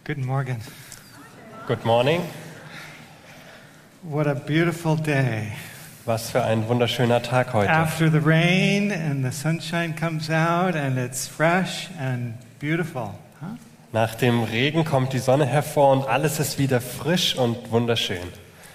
Guten Morgen. Good morning. What a beautiful day. Was für ein wunderschöner Tag heute. After the rain and the sunshine comes out and it's fresh and beautiful. Huh? Nach dem Regen kommt die Sonne hervor und alles ist wieder frisch und wunderschön.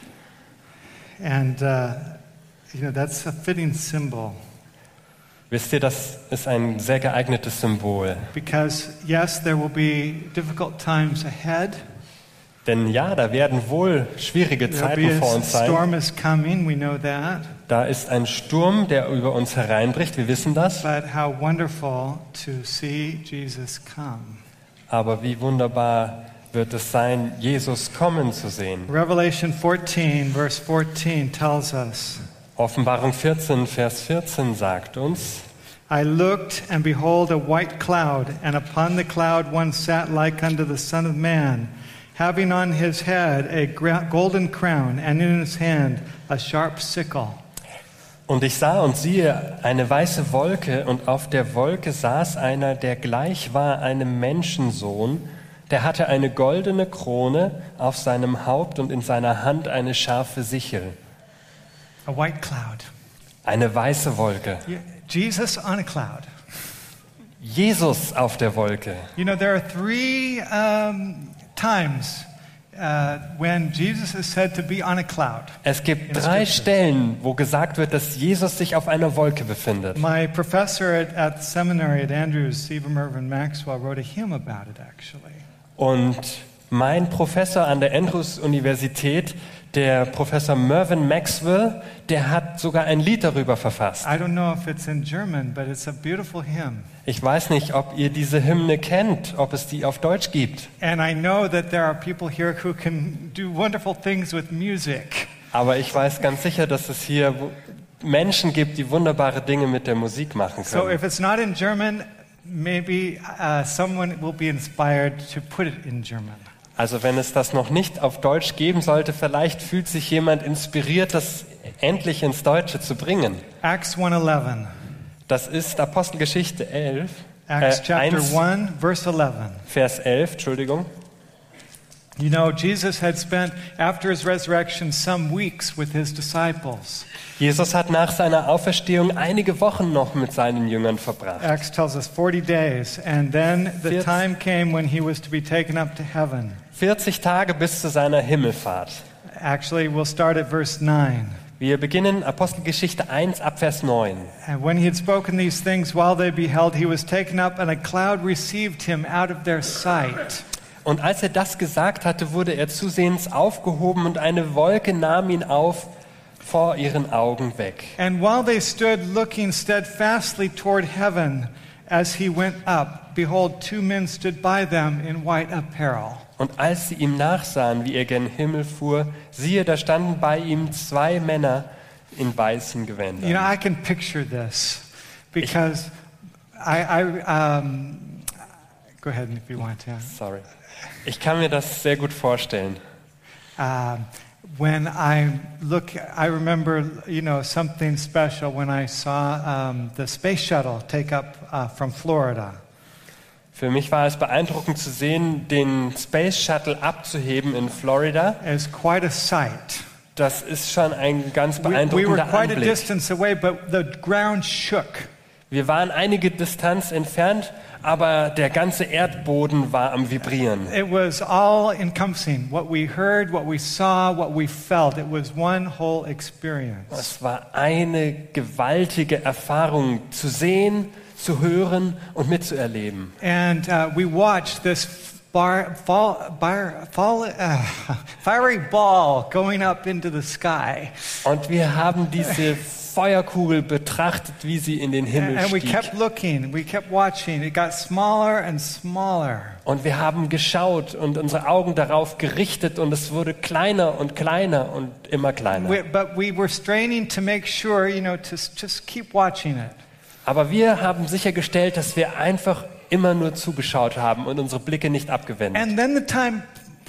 And that's a fitting symbol. Wisst ihr, das ist ein sehr geeignetes Symbol. Because yes, there will be difficult times ahead. Denn ja, da werden wohl schwierige There'll Zeiten be vor a uns sein. storm is coming, we know that. Da ist ein Sturm, der über uns hereinbricht, wir wissen das. But how wonderful to see Jesus come. Aber wie wunderbar wird es sein, Jesus kommen zu sehen. Revelation 14, verse 14 tells us, Offenbarung 14, Vers 14 sagt uns, I looked, and behold, a white cloud, and upon the cloud one sat like unto the Son of Man, having on his head a golden crown, and in his hand a sharp sickle. Und ich sah und siehe eine weiße Wolke, und auf der Wolke saß einer, der gleich war einem Menschensohn, der hatte eine goldene Krone auf seinem Haupt und in seiner Hand eine scharfe Sichel. A white cloud. Eine weiße Wolke. Jesus on a cloud. Jesus auf der Wolke. You know, there are three times when Jesus is said to be on a cloud. Es gibt 3 Stellen, wo gesagt wird, dass Jesus sich auf einer Wolke befindet. My professor at the seminary at Andrews, Stephen Mervyn Maxwell, wrote a hymn about it actually. Und mein Professor an der Andrews-Universität, der Professor Mervyn Maxwell, der hat sogar ein Lied darüber verfasst. I don't know if it's in German, but it's a beautiful hymn. Ich weiß nicht, ob ihr diese Hymne kennt, ob es die auf Deutsch gibt. And I know that there are people here who can do wonderful things with music. Aber ich weiß ganz sicher, dass es hier Menschen gibt, die wunderbare Dinge mit der Musik machen So können. if it's not in German, maybe someone will be inspired to put it in German. Also wenn es das noch nicht auf Deutsch geben sollte, vielleicht fühlt sich jemand inspiriert, das endlich ins Deutsche zu bringen. Acts 1:11. Das ist Apostelgeschichte 11, Acts chapter 1, 1, verse 11. Vers 11, Entschuldigung. You know, Jesus had spent, after his resurrection, some weeks with his disciples. Jesus hat nach seiner Auferstehung einige Wochen noch mit seinen Jüngern verbracht. Acts tells us 40 days, and then the 40. time came when he was to be taken up to heaven. 40 Tage bis zu seiner Himmelfahrt. Actually, we'll start at verse 9. Wir beginnen Apostelgeschichte 1 ab Vers 9. And when he had spoken these things while they beheld, he was taken up, and a cloud received him out of their sight. Und als er das gesagt hatte, wurde er zusehends aufgehoben und eine Wolke nahm ihn auf vor ihren Augen weg. And while they stood looking steadfastly toward heaven as he went up, behold, 2 men stood by them in white apparel. Und als sie ihm nachsahen, wie er gen Himmel fuhr, siehe, da standen bei ihm 2 Männer in weißen Gewändern. You know, I can picture this because go ahead if you want to. Sorry. Ich kann mir das sehr gut vorstellen. When I remember, something special when I saw the space shuttle take up from Florida. Für mich war es beeindruckend zu sehen, den Space Shuttle abzuheben in Florida. It's quite a sight. Das ist schon ein ganz We were beeindruckender quite a Anblick. distance away, but the ground shook. Wir waren einige Distanz entfernt, aber der ganze Erdboden war am Vibrieren. It was all encompassing. What we heard, what we saw, what we felt. It was one whole experience. Es war eine gewaltige Erfahrung, zu sehen, zu hören und mitzuerleben. And we watched this fiery ball going up into the sky. Und wir haben diese Feuerkugel betrachtet, wie sie in den Himmel And we stieg. kept looking, we kept watching. It got smaller and smaller. Und wir haben geschaut und unsere Augen darauf gerichtet und es wurde kleiner und kleiner und immer kleiner. But we were straining to make sure, to just keep watching it. Aber wir haben sichergestellt, dass wir einfach immer nur zugeschaut haben und unsere Blicke nicht abgewendet. And then the time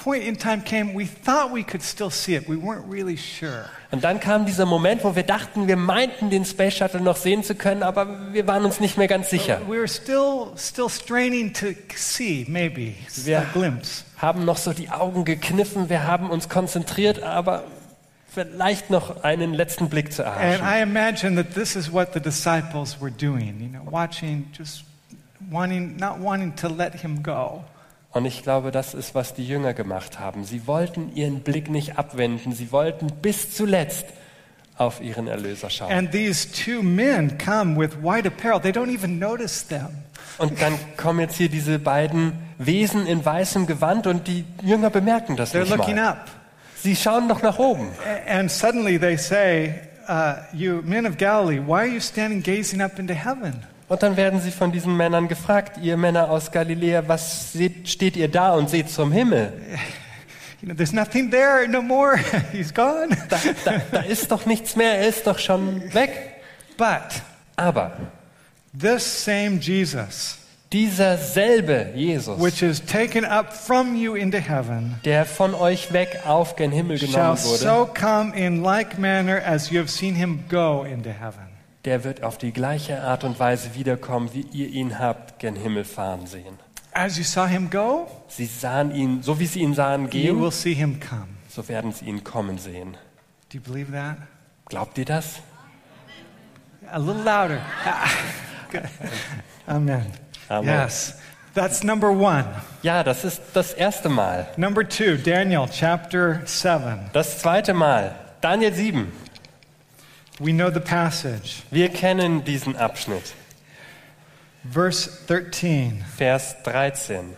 point in time came, we thought we could still see it. We weren't really sure. Und dann kam dieser Moment, wo wir dachten, wir meinten, den Space Shuttle noch sehen zu können, aber wir waren uns nicht mehr ganz sicher. We were still straining to see, maybe, a glimpse. Haben noch so die Augen gekniffen, wir haben uns konzentriert, aber vielleicht noch einen letzten Blick zu And erhaschen. I imagine that this is what the disciples were doing, watching, just not wanting to let him go. Und ich glaube, das ist, was die Jünger gemacht haben. Sie wollten ihren Blick nicht abwenden. Sie wollten bis zuletzt auf ihren Erlöser schauen. And these two men come with white apparel. They don't even notice them. Und dann kommen jetzt hier diese beiden Wesen in weißem Gewand und die Jünger bemerken das They're nicht looking mal. up. Sie schauen doch nach oben. And suddenly they say, you men of Galilee, why are you standing gazing up into heaven? Und dann werden sie von diesen Männern gefragt, ihr Männer aus Galiläa, was steht ihr da und seht zum Himmel? There's nothing there no more. He's gone. Da ist doch nichts mehr, er ist doch schon weg. But Aber this same Jesus, dieser selbe Jesus, which is taken up from you into heaven, der von euch weg auf gen Himmel shall genommen wurde, so come in like manner as you have seen him go into heaven. der wird auf die gleiche Art und Weise wiederkommen, wie ihr ihn habt gen Himmel fahren sehen. As you saw him go, Sie sahen ihn, so wie sie ihn sahen you will gehen, see him come. so werden sie ihn kommen sehen. Do you believe that? Glaubt ihr das? A little louder. Good. Amen. Amen. Yes. That's number one. Ja, das ist das erste Mal. Number two, Daniel chapter 7. Das zweite Mal, Daniel 7. We know the passage. Wir kennen diesen Abschnitt. Verse 13. Vers 13.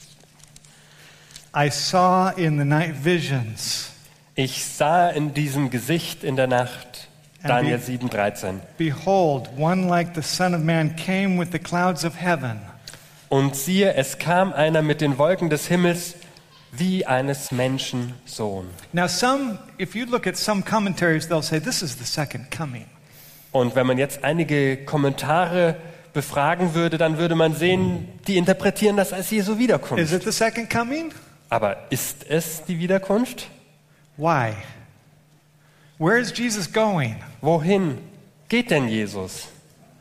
I saw in the night visions. Ich sah in diesem Gesicht in der Nacht, Daniel 7, 13. Behold, one like the Son of Man came with the clouds of heaven. Und siehe, es kam einer mit den Wolken des Himmels wie eines Menschen Sohn. Now if you look at some commentaries, they'll say this is the second coming. Und wenn man jetzt einige Kommentare befragen würde, dann würde man sehen, die interpretieren das als Jesu Is Wiederkunft. it the second coming? Aber ist es die Wiederkunft? Why? Where is Jesus going? Wohin geht denn Jesus?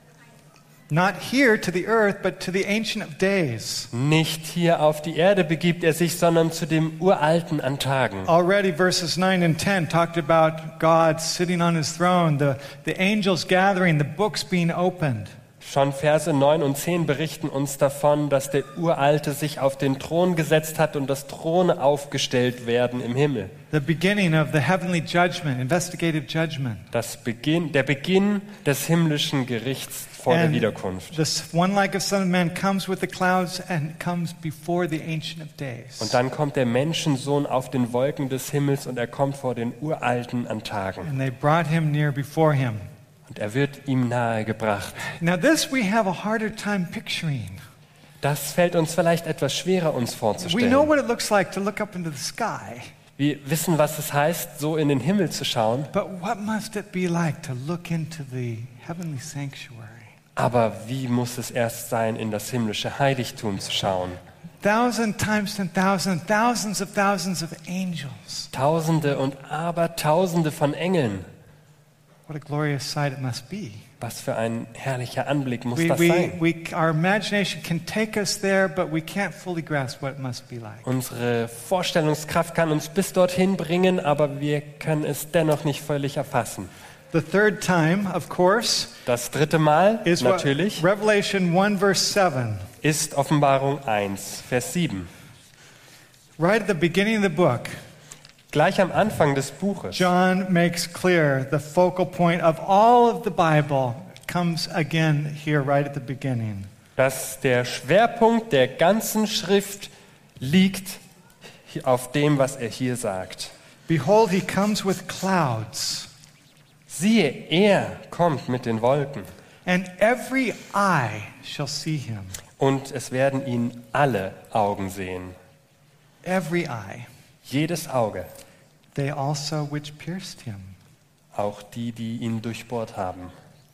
Not here to the earth, but to the Ancient of Days. Nicht hier auf die Erde begibt er sich, sondern zu dem Uralten an Tagen. Already verses 9 and 10 talked about God sitting on his throne, the angels gathering, the books being opened. Schon Verse 9 und 10 berichten uns davon, dass der Uralte sich auf den Thron gesetzt hat und dass Throne aufgestellt werden im Himmel. The beginning of the heavenly judgment, investigative judgment. Der Beginn des himmlischen Gerichts vor der Wiederkunft. This one like a Son of Man comes with the clouds and comes before the Ancient of Days. Und dann kommt der Menschensohn auf den Wolken des Himmels und er kommt vor den Uralten an Tagen. And they brought him near before him. Und er wird ihm nahegebracht. Now this we have a harder time picturing. Das fällt uns vielleicht etwas schwerer, uns We know vorzustellen. what it looks like to look up into the sky, Wir wissen, was es heißt, so in den Himmel zu schauen. but what must it be like to look into the heavenly sanctuary? Aber wie muss es erst sein, in das himmlische Heiligtum zu schauen? Thousands of thousands of angels. Tausende und Abertausende von Engeln. What a glorious sight it must be. Was für ein herrlicher Anblick muss das sein? Our imagination can take us there, but we can't fully grasp what it must be like. Unsere Vorstellungskraft kann uns bis dorthin bringen, aber wir können es dennoch nicht völlig erfassen. The third time, of course, Das dritte Mal, is what natürlich, Revelation 1 verse 7. ist Offenbarung 1, Vers 7. Right at the beginning of the book, Gleich am Anfang des Buches John makes clear the focal point of all of the Bible comes again here right at the beginning. dass der Schwerpunkt der ganzen Schrift liegt auf dem, was er hier sagt. Behold, he comes with clouds, Siehe, er kommt mit den Wolken and every eye shall see him. und es werden ihn alle Augen sehen. Every eye. Jedes Auge, They also which pierced him, auch die, die ihn durchbohrt haben.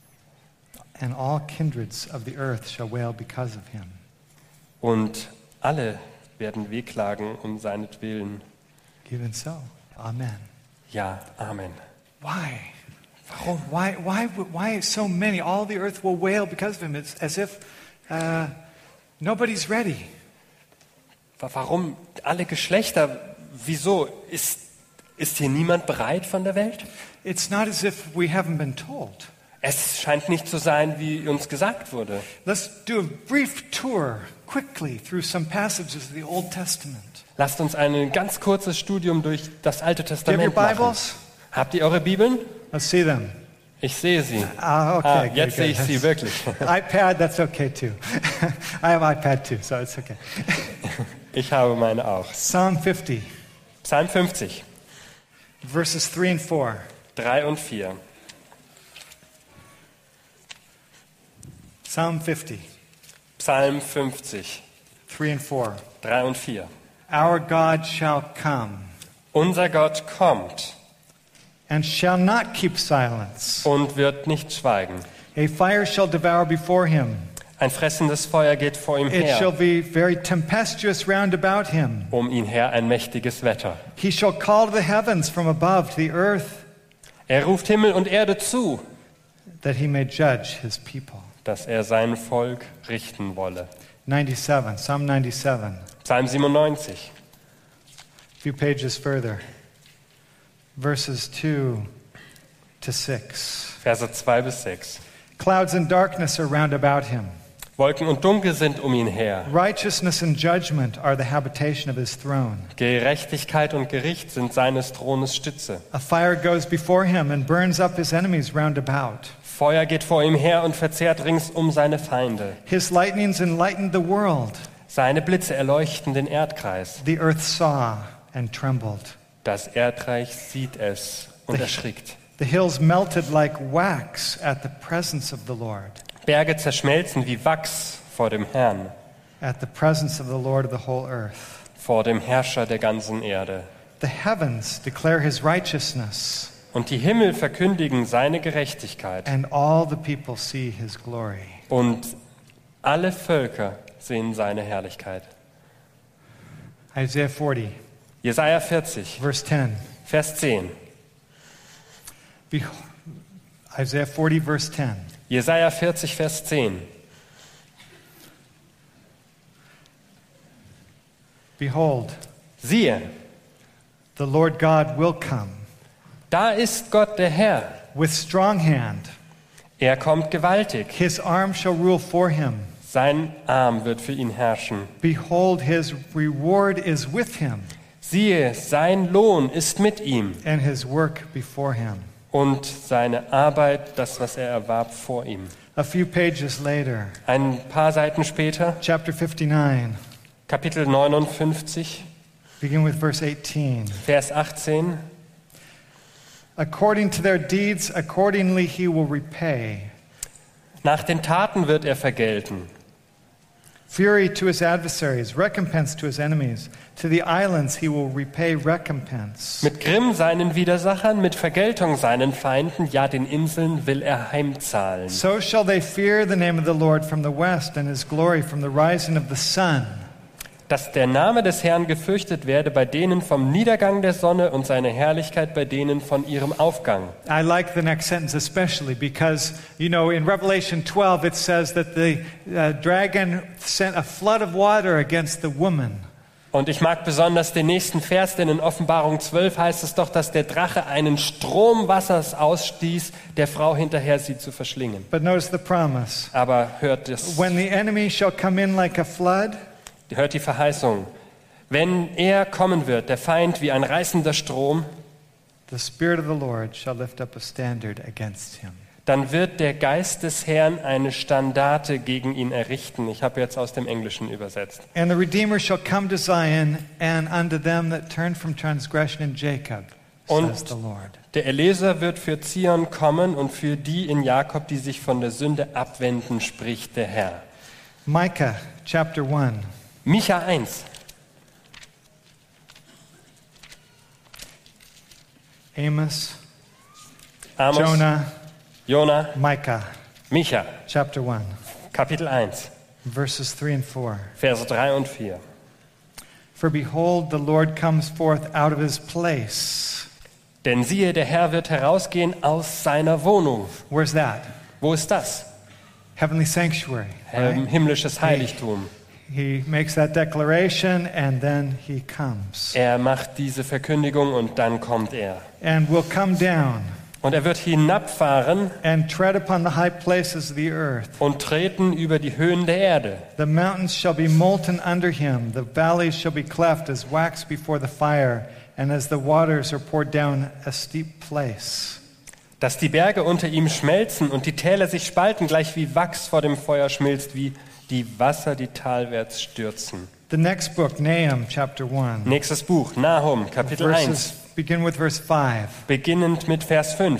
and all kindreds of the earth shall wail because of him. Und alle werden wehklagen um seinetwillen. Even so, amen. Ja, Amen. Why? Warum? Why so many? All the earth will wail because of him. It's as if nobody's ready. Warum alle Geschlechter? Wieso? Ist hier niemand bereit von der Welt? It's not as if we haven't been told. Es scheint nicht zu sein, wie uns gesagt wurde. Let's do a brief tour quickly through some passages of the Old Testament. Lasst uns ein ganz kurzes Studium durch das Alte Do you have Testament your machen. Bibles? Habt ihr eure Bibeln? Let's see them. Ich sehe sie. Okay, good, Jetzt sehe ich good. sie wirklich. iPad, that's okay too. I have iPad too, so it's okay. Ich habe meine auch. Psalm 50, Psalm 50, verses 3 and 4. 3 und 4. Psalm 50, Psalm 50, 3 and 4. 3 und 4. Our God shall come Unser Gott kommt and shall not keep silence. und wird nicht schweigen. A fire shall devour before him. Ein fressendes Feuer geht vor ihm It shall her, be very tempestuous round about him. um ihn her ein mächtiges Wetter. He shall call to the heavens from above, to the earth, Er ruft Himmel und Erde zu, that he may judge his people. dass er sein Volk richten wolle. 97, Psalm 97. Psalm 97, A few pages further. Verses 2 to 6. Verse 2 bis 6. Clouds and darkness are round about him. Wolken und Dunkel sind um ihn her. Righteousness and judgment are the habitation of his throne. Gerechtigkeit und Gericht sind seines Thrones Stütze. A fire goes before him and burns up his enemies round about. Feuer geht vor ihm her und verzehrt ringsum seine Feinde. His lightnings enlighten the world. Seine Blitze erleuchten den Erdkreis. The earth saw and trembled. Das Erdreich sieht es und erschrickt. The hills melted like wax at the presence of the Lord. Berge zerschmelzen wie Wachs vor dem Herrn, At the presence of the Lord of the whole earth. vor dem Herrscher der ganzen Erde. The heavens declare his righteousness, Und die Himmel verkündigen seine Gerechtigkeit. and all the people see his glory. Und alle Völker sehen seine Herrlichkeit. Isaiah 40, Jesaja 40, verse 10. Vers 10. Isaiah 40, verse 10. Jesaja 40, Vers 10. Behold, Siehe, the Lord God will come da ist Gott der Herr. with strong hand. Er kommt gewaltig. His arm shall rule for him. Sein Arm wird für ihn herrschen. Behold, his reward is with him, Siehe, sein Lohn ist mit ihm and his work before him. und seine Arbeit, das, was er erwarb, vor ihm. A few pages later, Ein paar Seiten später, chapter 59, Kapitel 59, begin with verse 18. Vers 18. According to their deeds, accordingly he will repay. Nach den Taten wird er vergelten. Fury to his adversaries, recompense to his enemies. To the islands he will repay recompense. Mit Grimm seinen Widersachern, mit Vergeltung seinen Feinden, ja, den Inseln will er heimzahlen. So shall they fear the name of the Lord from the west, and his glory from the rising of the sun. Dass der Name des Herrn gefürchtet werde bei denen vom Niedergang der Sonne und seine Herrlichkeit bei denen von ihrem Aufgang. I like the next sentence especially because, you know, in Revelation 12 it says that the dragon sent a flood of water against the woman. Und ich mag besonders den nächsten Vers, denn in Offenbarung 12 heißt es doch, dass der Drache einen Strom Wassers ausstieß, der Frau hinterher sie zu verschlingen. But notice the promise. Aber hört das, When the enemy shall come in like a flood, hört die Verheißung. Wenn er kommen wird, der Feind wie ein reißender Strom, the Spirit of the Lord shall lift up a standard against him. dann wird der Geist des Herrn eine Standarte gegen ihn errichten. Ich habe jetzt aus dem Englischen übersetzt. And the Redeemer shall come to Zion, and unto them that turn from transgression in Jacob, Und says the Lord. der Erlöser wird für Zion kommen und für die in Jakob, die sich von der Sünde abwenden, spricht der Herr. Micah chapter 1. Micha 1, Amos, Amos, Jonah, Jona, Micah Micha, chapter 1, Kapitel 1, verses 3 and 4. Verse 3 und 4. For behold, the Lord comes forth out of his place. Denn siehe, der Herr wird herausgehen aus seiner Wohnung. Where's that? Wo ist das? Heavenly sanctuary. Right? Himmlisches Heiligtum. He makes that declaration and then he comes. Er macht diese Verkündigung und dann kommt er. And will come down Und er wird hinabfahren and tread upon the high places of the earth. und treten über die Höhen der Erde. The mountains shall be molten under him, the valleys shall be cleft as wax before the fire, and as the waters are poured down a steep place. Dass die Berge unter ihm schmelzen und die Täler sich spalten, gleich wie Wachs vor dem Feuer schmilzt, wie die Wasser, die talwärts stürzen. The next book, Nahum, chapter 1. Nächstes Buch, Nahum, Kapitel 1, Begin with verse 5. beginnend mit Vers 5.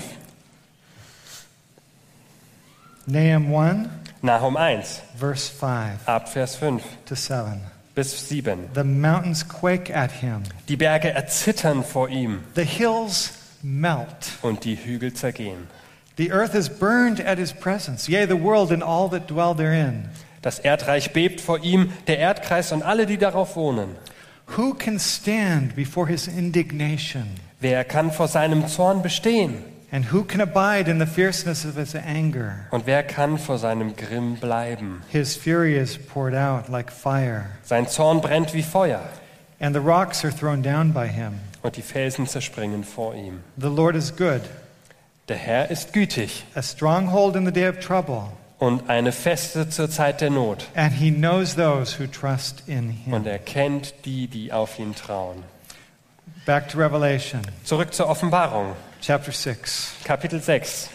Nahum 1, Nahum 1, verse 5 ab Vers 5 to 7. bis 7. The mountains quake at him. Die Berge erzittern vor ihm The hills melt. und die Hügel zergehen. The earth is burned at his presence, yea, the world and all that dwell therein. Das Erdreich bebt vor ihm, der Erdkreis und alle, die darauf wohnen. Who can stand before his indignation? Wer kann vor seinem Zorn bestehen? And who can abide in the fierceness of his anger? Und wer kann vor seinem Grimm bleiben? His fury is poured out like fire, Sein Zorn brennt wie Feuer and the rocks are thrown down by him. und die Felsen zerspringen vor ihm. The Lord is good, Der Herr ist gütig a stronghold in the day of trouble, und eine Feste zur Zeit der Not. and he knows those who trust in Und him. er kennt die, die auf ihn trauen. Back to Revelation, Zurück zur Offenbarung, chapter 6. Kapitel 6.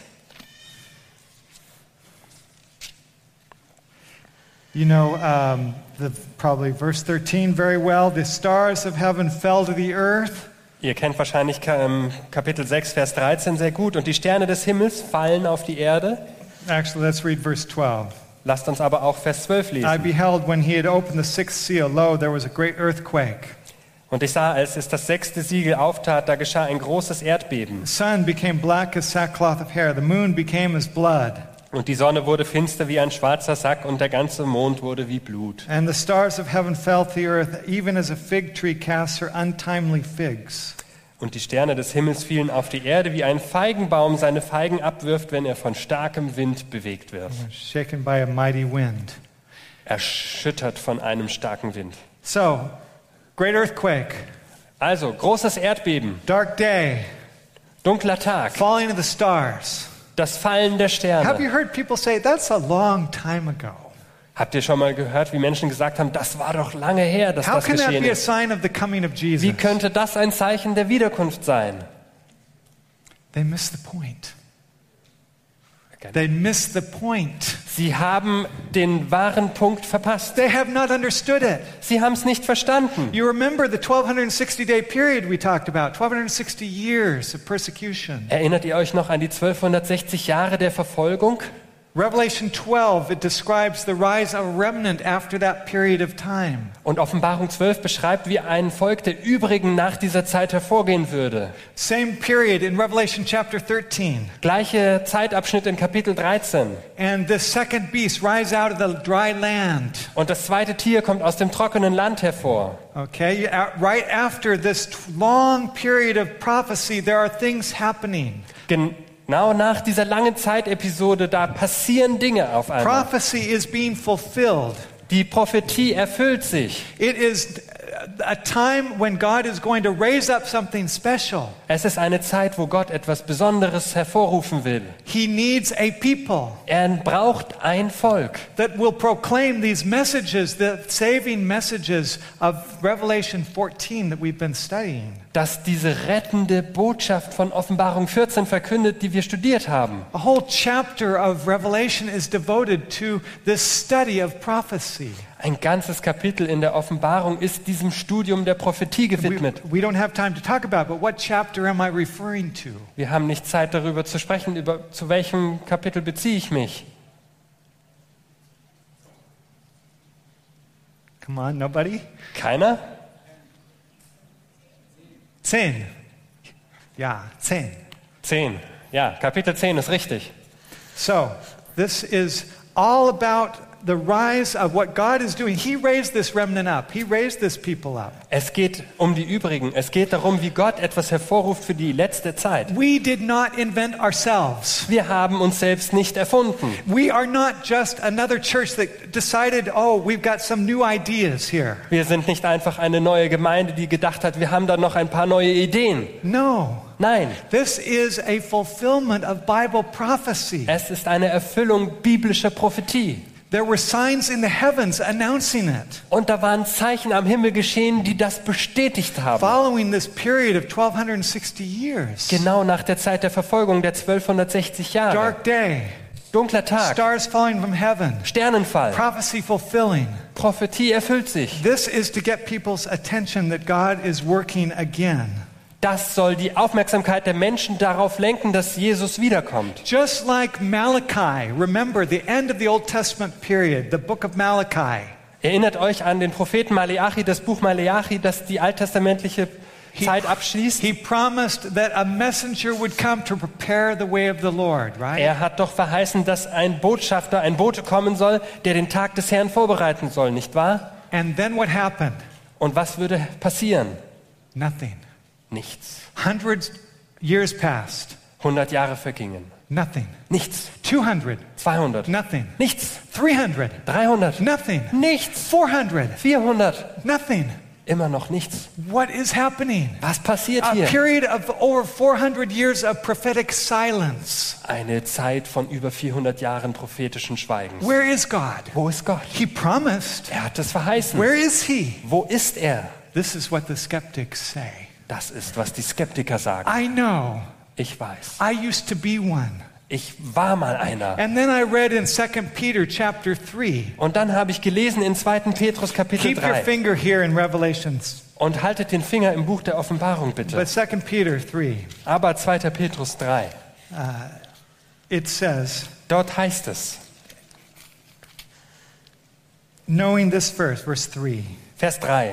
You know probably verse 13 very well. The stars of heaven fell to the earth. Ihr kennt wahrscheinlich Kapitel 6, Vers 13 sehr gut. Und die Sterne des Himmels fallen auf die Erde. Actually, let's read verse 12. Lasst uns aber auch Vers 12 I lesen. beheld when he had opened the sixth seal, lo, there was a great earthquake. Und ich sah, als es das 6. Siegel auftat, da geschah ein großes Erdbeben. The sun became black as sackcloth of hair. The moon became as blood. Und die Sonne wurde finster wie ein schwarzer Sack und der ganze Mond wurde wie Blut. And the stars of heaven fell to the earth, even as a fig tree casts her untimely figs. Und die Sterne des Himmels fielen auf die Erde, wie ein Feigenbaum seine Feigen abwirft, wenn er von starkem Wind bewegt wird. Shaken by a mighty wind. Erschüttert von einem starken Wind. So, great earthquake, Also, großes Erdbeben, dark day, dunkler Tag, falling of the stars. das Fallen der Have Sterne. you heard people say, that's a long time ago? Habt ihr schon mal gehört, wie Menschen gesagt haben, das war doch lange her, dass How das can that geschehen be a ist? sign of the coming of Wie Jesus? könnte das ein Zeichen der Wiederkunft sein? They miss the point. They miss the point. Sie haben den wahren Punkt verpasst. They have not understood it. Sie haben es nicht verstanden. You remember the 1260-day period we talked about, 1260 years of persecution. Erinnert ihr euch noch an die 1260 Jahre der Verfolgung? Revelation 12, it describes the rise of a remnant after that period of time. Und Offenbarung 12 beschreibt, wie ein Volk der übrigen nach dieser Zeit hervorgehen würde. Same period in Revelation chapter 13. Gleiche Zeitabschnitt in Kapitel 13. And the second beast rise out of the dry land. Und das zweite Tier kommt aus dem trockenen Land hervor. Okay, right after this long period of prophecy, there are things happening. Genau nach dieser langen Zeitepisode, da passieren Dinge auf einmal. Prophecy is being fulfilled. Die Prophetie erfüllt sich. It is a time when God is going to raise up something special. Es ist eine Zeit, wo Gott etwas Besonderes hervorrufen will. He needs a people Er braucht ein Volk, that will proclaim these messages, the saving messages of Revelation 14 that we've been studying. das diese rettende Botschaft von Offenbarung 14 verkündet, die wir studiert haben. A whole chapter of Revelation is devoted to this study of prophecy. Ein ganzes Kapitel in der Offenbarung ist diesem Studium der Prophetie gewidmet. We don't have time to talk about, but what chapter am I referring to? Wir haben nicht Zeit darüber zu sprechen, zu welchem Kapitel beziehe ich mich. Come on, nobody? Keiner? 10. Yeah, 10. 10. Ja, Kapitel 10 ist richtig. So, this is all about the rise of what God is doing. He raised this remnant up. He raised this people up. Es geht um die übrigen. Es geht darum, wie Gott etwas hervorruft für die letzte Zeit. We did not invent ourselves. Wir haben uns selbst nicht erfunden. We are not just another church that decided, oh, we've got some new ideas here. Wir sind nicht einfach eine neue Gemeinde, die gedacht hat, wir haben da noch ein paar neue Ideen. No. Nein, This is a fulfillment of Bible prophecy. es ist eine Erfüllung biblischer Prophetie. There were signs in the heavens announcing it. Und da waren Zeichen am Himmel geschehen, die das bestätigt haben. Following this period of 1260 years. Genau nach der Zeit der Verfolgung der 1260 Jahre. Dark day. Dunkler Tag, Stars falling from heaven. Sternenfall, Prophecy fulfilling. Prophetie erfüllt sich. This is to get people's attention that God is working again. Das soll die Aufmerksamkeit der Menschen darauf lenken, dass Jesus wiederkommt. Just like Malachi, remember the end of the Old Testament period, the book of Malachi. Erinnert euch an den Propheten Maleachi, das Buch Maleachi, das die alttestamentliche Zeit abschließt. He promised that a messenger would come to prepare the way of the Lord, right? Er hat doch verheißen, dass ein Botschafter, ein Bote kommen soll, der den Tag des Herrn vorbereiten soll, nicht wahr? And then what happened? Und was würde passieren? Nothing. Nichts. Hundreds years passed. 100 Jahre vergingen. Nothing. Nichts. 200. 200. Nothing. Nichts. 300. 300. Nothing. Nichts. 400. 400. Nothing. Immer noch nichts. What is happening? Was passiert A hier? period of over 400 years of prophetic silence. Eine Zeit von über 400 Jahren prophetischen Schweigens. Where is God? Wo ist Gott? He promised. Er hat es verheißen. Where is he? Wo ist er? This is what the skeptics say. Das ist, was die Skeptiker sagen. I know. Ich weiß. I used to be one. Ich war mal einer. And then I read in 2 Peter chapter 3. Und dann habe ich gelesen in 2. Petrus Kapitel Keep your 3. finger here in Revelations. Und haltet den Finger im Buch der Offenbarung bitte. But 2 Peter 3, Aber 2. Petrus 3. it says, Dort heißt es, knowing this verse 3, Vers 3.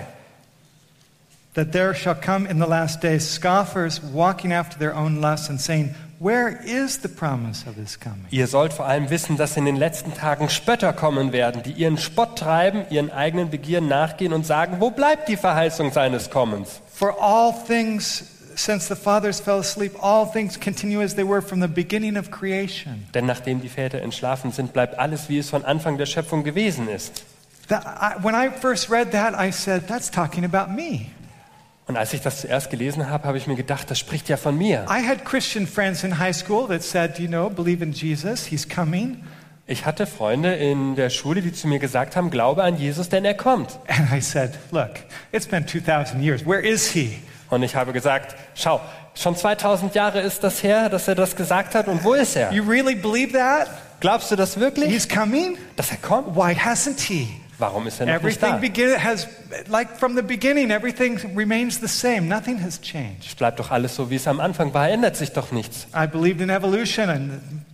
that there shall come in the last days scoffers walking after their own lusts and saying, where is the promise of his coming? Ihr sollt vor allem wissen, dass in den letzten Tagen Spötter kommen werden, die ihren Spott treiben, ihren eigenen Begieren nachgehen und sagen, wo bleibt die Verheißung seines Kommens? For all things, since the fathers fell asleep, all things continue as they were from the beginning of creation. Denn nachdem die Väter entschlafen sind, bleibt alles, wie es von Anfang der Schöpfung gewesen ist. When I first read that, I said, that's talking about me. Und als ich das zuerst gelesen habe, habe ich mir gedacht, das spricht ja von mir. I had Christian friends in high school that said, you know, believe in Jesus, he's coming. Ich hatte Freunde in der Schule, die zu mir gesagt haben, glaube an Jesus, denn er kommt. And I said, look, it's been 2,000 years. Where is he? Und ich habe gesagt, schau, schon 2000 Jahre ist das her, dass er das gesagt hat. Und wo ist er? You really believe that? Glaubst du das wirklich, He's coming? dass er kommt? Why hasn't he? Warum ist er noch nicht Everything da? has, like from the beginning, everything remains the same. Nothing has changed. Es bleibt doch alles so, wie es am Anfang war. Ändert sich doch nichts. I believed in evolution and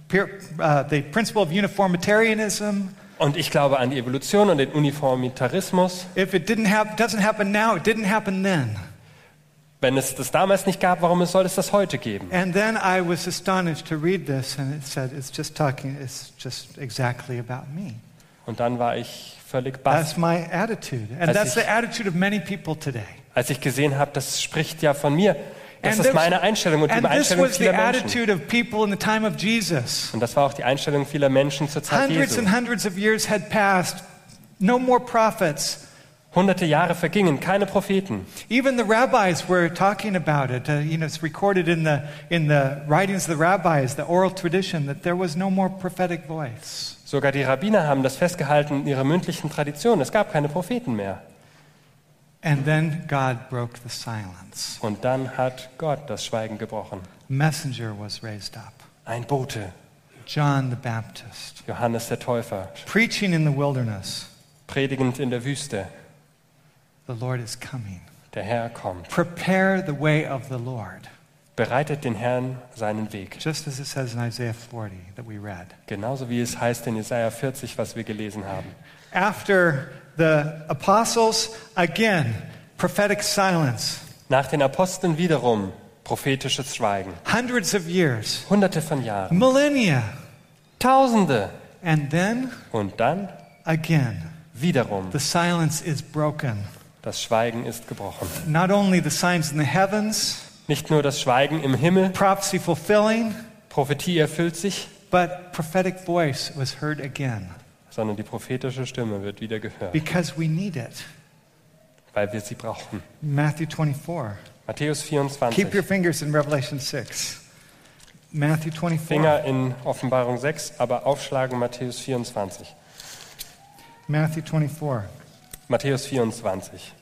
the principle of uniformitarianism. Und ich glaube an die Evolution und den Uniformitarismus. If it doesn't happen now, it didn't happen then. Wenn es das damals nicht gab, warum soll es das heute geben? And then I was astonished to read this, and it said it's just exactly about me. Und dann war ich völlig baff, That's my attitude, and Als that's ich- the attitude of many people today. als ich gesehen habe, das spricht ja von mir. Das And ist meine Einstellung und die and this Einstellung was the vieler Menschen. attitude of people in the time of Jesus. Und das war auch die Einstellung vieler Menschen zur Zeit Hundreds Jesu. and hundreds of years had passed, no more prophets. Hunderte Jahre vergingen, keine Propheten. Even the rabbis were talking about it. It's recorded in the writings of the rabbis, the oral tradition, that there was no more prophetic voice. Sogar die Rabbiner haben das festgehalten in ihrer mündlichen Tradition. Es gab keine Propheten mehr. And then God broke the silence. Und dann hat Gott das Schweigen gebrochen. Messenger was raised up. Ein Bote, John the Baptist, Johannes der Täufer, preaching in the wilderness. predigend in der Wüste. The Lord is coming. Der Herr kommt. Prepare the way of the Lord. Bereitet den Herrn seinen Weg. Just as it says in Isaiah 40 that we read. Genauso wie es heißt in Jesaja 40, was wir gelesen haben. After the apostles, again, prophetic silence. Nach den Aposteln wiederum prophetisches Schweigen. Hundreds of years, Hunderte von Jahren. millennia. Tausende. And then Und dann again. Wiederum, The silence is broken. das Schweigen ist gebrochen. Not only the signs in the heavens, Nicht nur das Schweigen im Himmel, prophecy fulfilling, Prophetie erfüllt sich, but prophetic voice was heard again sondern die prophetische Stimme wird wieder gehört, because we need it. weil wir sie brauchen. Matthew 24. Matthäus Keep your 24. fingers in Revelation 6. Matthew 24. Finger in Offenbarung 6, aber aufschlagen Matthäus 24. Matthew 24. Matthäus 24.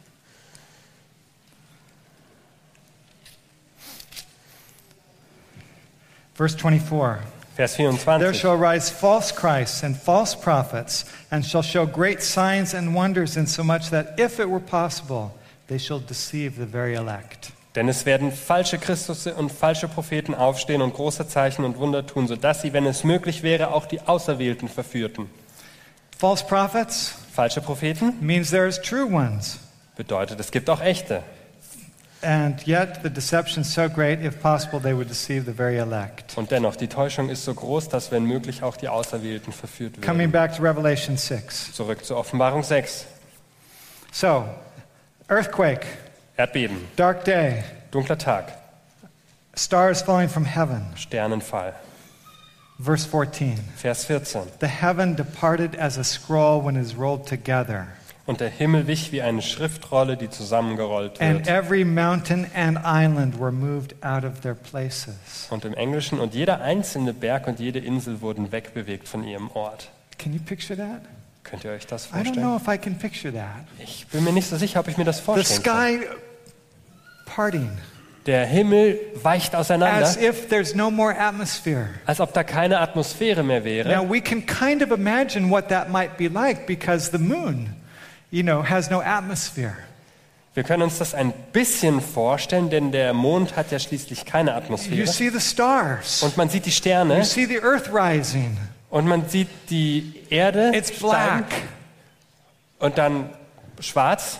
Verse 24. Vers There 24. shall rise false Christs and false prophets, and shall show great signs and wonders, insomuch that if it were possible, they shall deceive the very elect. Denn es werden falsche Christusse und falsche Propheten aufstehen und große Zeichen und Wunder tun, sodass sie, wenn es möglich wäre, auch die Auserwählten verführten. False prophets Falsche Propheten means there is true ones. bedeutet, es gibt auch echte. And yet the deception is so great, if possible, they would deceive the very elect. Und dennoch, die Täuschung ist so groß, dass, wenn möglich, auch die Auserwählten verführt Coming werden. back to Revelation 6. Zurück zur Offenbarung 6. So, earthquake, Erdbeben, dark day, dunkler Tag, stars falling from heaven. Sternenfall. Verse 14. Vers 14. The heaven departed as a scroll when it is rolled together, Und der Himmel wich wie eine Schriftrolle, die zusammengerollt and wird. every mountain and island were moved out of their places. Und im Englischen, und jeder einzelne Berg und jede Insel wurden wegbewegt von ihrem Ort. Can you picture that? Könnt ihr euch das I don't vorstellen? know if I can picture that. Ich bin mir nicht so sicher, ob ich mir das The vorstellen kann. sky parting, Der Himmel weicht auseinander, as if there's no more atmosphere. als ob da keine Atmosphäre mehr wäre. Now we can kind of imagine what that might be like because the moon, has no atmosphere. Wir können uns das ein bisschen vorstellen, denn der Mond hat ja schließlich keine You Atmosphäre. see the stars. Und man sieht die You Sterne see the earth rising. und man sieht die Erde It's steigen black. und dann schwarz.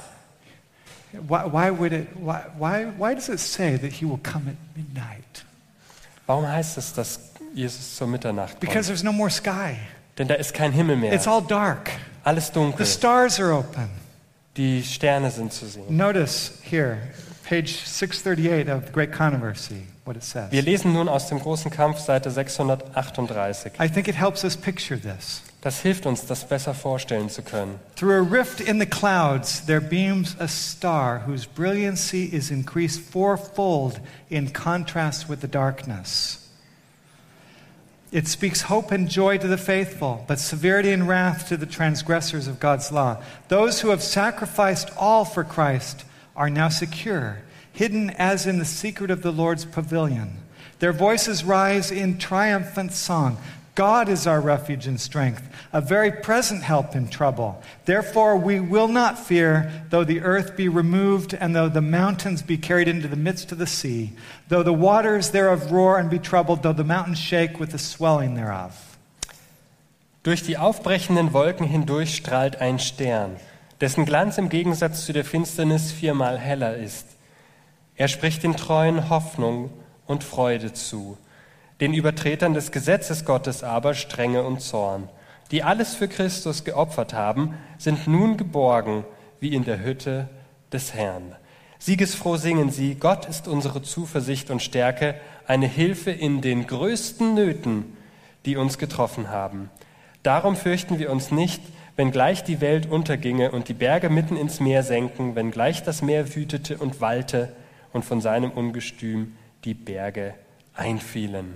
Why does it say that he will come at midnight? Warum heißt es, dass Jesus zur Mitternacht Because kommt? there's no more sky. Denn da ist kein Himmel mehr. It's all dark. Alles dunkel. The stars are open. Die Sterne sind zu sehen. Notice here, page 638 of the Great Controversy, what it says. Wir lesen nun aus dem großen Kampf, Seite 638. I think it helps us picture this. Das hilft uns, das besser vorstellen zu können. Through a rift in the clouds, there beams a star whose brilliancy is increased fourfold in contrast with the darkness. It speaks hope and joy to the faithful, but severity and wrath to the transgressors of God's law. Those who have sacrificed all for Christ are now secure, hidden as in the secret of the Lord's pavilion. Their voices rise in triumphant song. God is our refuge and strength, a very present help in trouble. Therefore we will not fear, though the earth be removed, and though the mountains be carried into the midst of the sea, though the waters thereof roar and be troubled, though the mountains shake with the swelling thereof. Durch die aufbrechenden Wolken hindurch strahlt ein Stern, dessen Glanz im Gegensatz zu der Finsternis viermal heller ist. Er spricht den Treuen Hoffnung und Freude zu, den Übertretern des Gesetzes Gottes aber Strenge und Zorn. Die alles für Christus geopfert haben, sind nun geborgen wie in der Hütte des Herrn. Siegesfroh singen sie, Gott ist unsere Zuversicht und Stärke, eine Hilfe in den größten Nöten, die uns getroffen haben. Darum fürchten wir uns nicht, wenngleich die Welt unterginge und die Berge mitten ins Meer senken, wenngleich das Meer wütete und wallte und von seinem Ungestüm die Berge einfielen.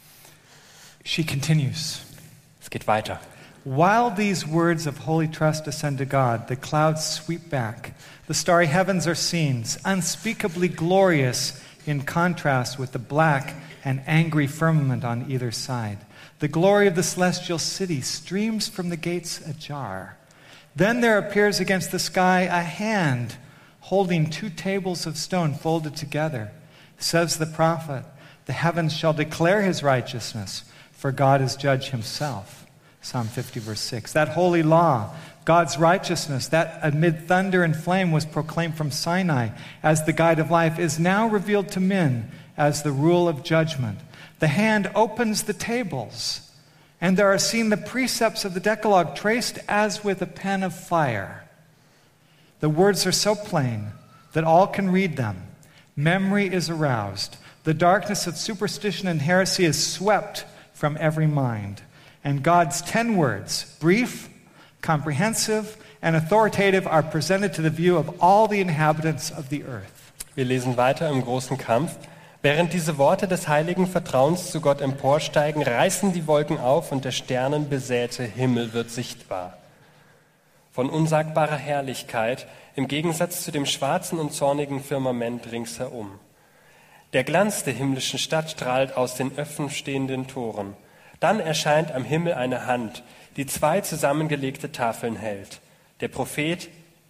She continues. Es geht weiter. While these words of holy trust ascend to God, the clouds sweep back. The starry heavens are seen, unspeakably glorious in contrast with the black and angry firmament on either side. The glory of the celestial city streams from the gates ajar. Then there appears against the sky a hand holding two tables of stone folded together. Says the prophet, the heavens shall declare his righteousness, for God is judge himself. Psalm 50, verse 6. That holy law, God's righteousness, that amid thunder and flame was proclaimed from Sinai as the guide of life, is now revealed to men as the rule of judgment. The hand opens the tables, And there are seen the precepts of the Decalogue traced as with a pen of fire. The words are so plain that all can read them. Memory is aroused. The darkness of superstition and heresy is swept from every mind. And God's 10 words, brief, comprehensive, and authoritative, are presented to the view of all the inhabitants of the earth. Wir lesen weiter im großen Kampf. Während diese Worte des heiligen Vertrauens zu Gott emporsteigen, reißen die Wolken auf und der sternenbesäte Himmel wird sichtbar. Von unsagbarer Herrlichkeit im Gegensatz zu dem schwarzen und zornigen Firmament ringsherum. Der Glanz der himmlischen Stadt strahlt aus den offenstehenden Toren. Dann erscheint am Himmel eine Hand, die 2 zusammengelegte Tafeln hält. Der Prophet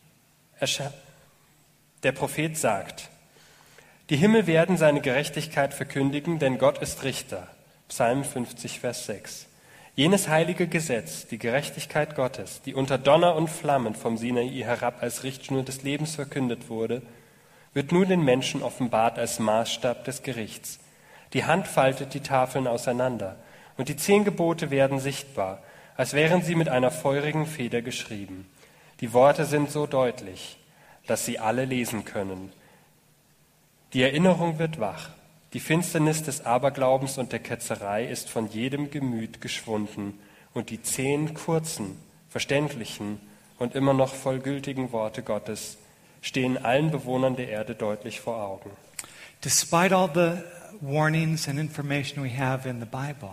sagt, die Himmel werden seine Gerechtigkeit verkündigen, denn Gott ist Richter. Psalm 50, Vers 6. Jenes heilige Gesetz, die Gerechtigkeit Gottes, die unter Donner und Flammen vom Sinai herab als Richtschnur des Lebens verkündet wurde, wird nun den Menschen offenbart als Maßstab des Gerichts. Die Hand faltet die Tafeln auseinander und die 10 Gebote werden sichtbar, als wären sie mit einer feurigen Feder geschrieben. Die Worte sind so deutlich, dass sie alle lesen können. Die Erinnerung wird wach. Die Finsternis des Aberglaubens und der Ketzerei ist von jedem Gemüt geschwunden und die 10 kurzen, verständlichen und immer noch vollgültigen Worte Gottes stehen allen Bewohnern der Erde deutlich vor Augen. Despite all the warnings and information we have in the Bible,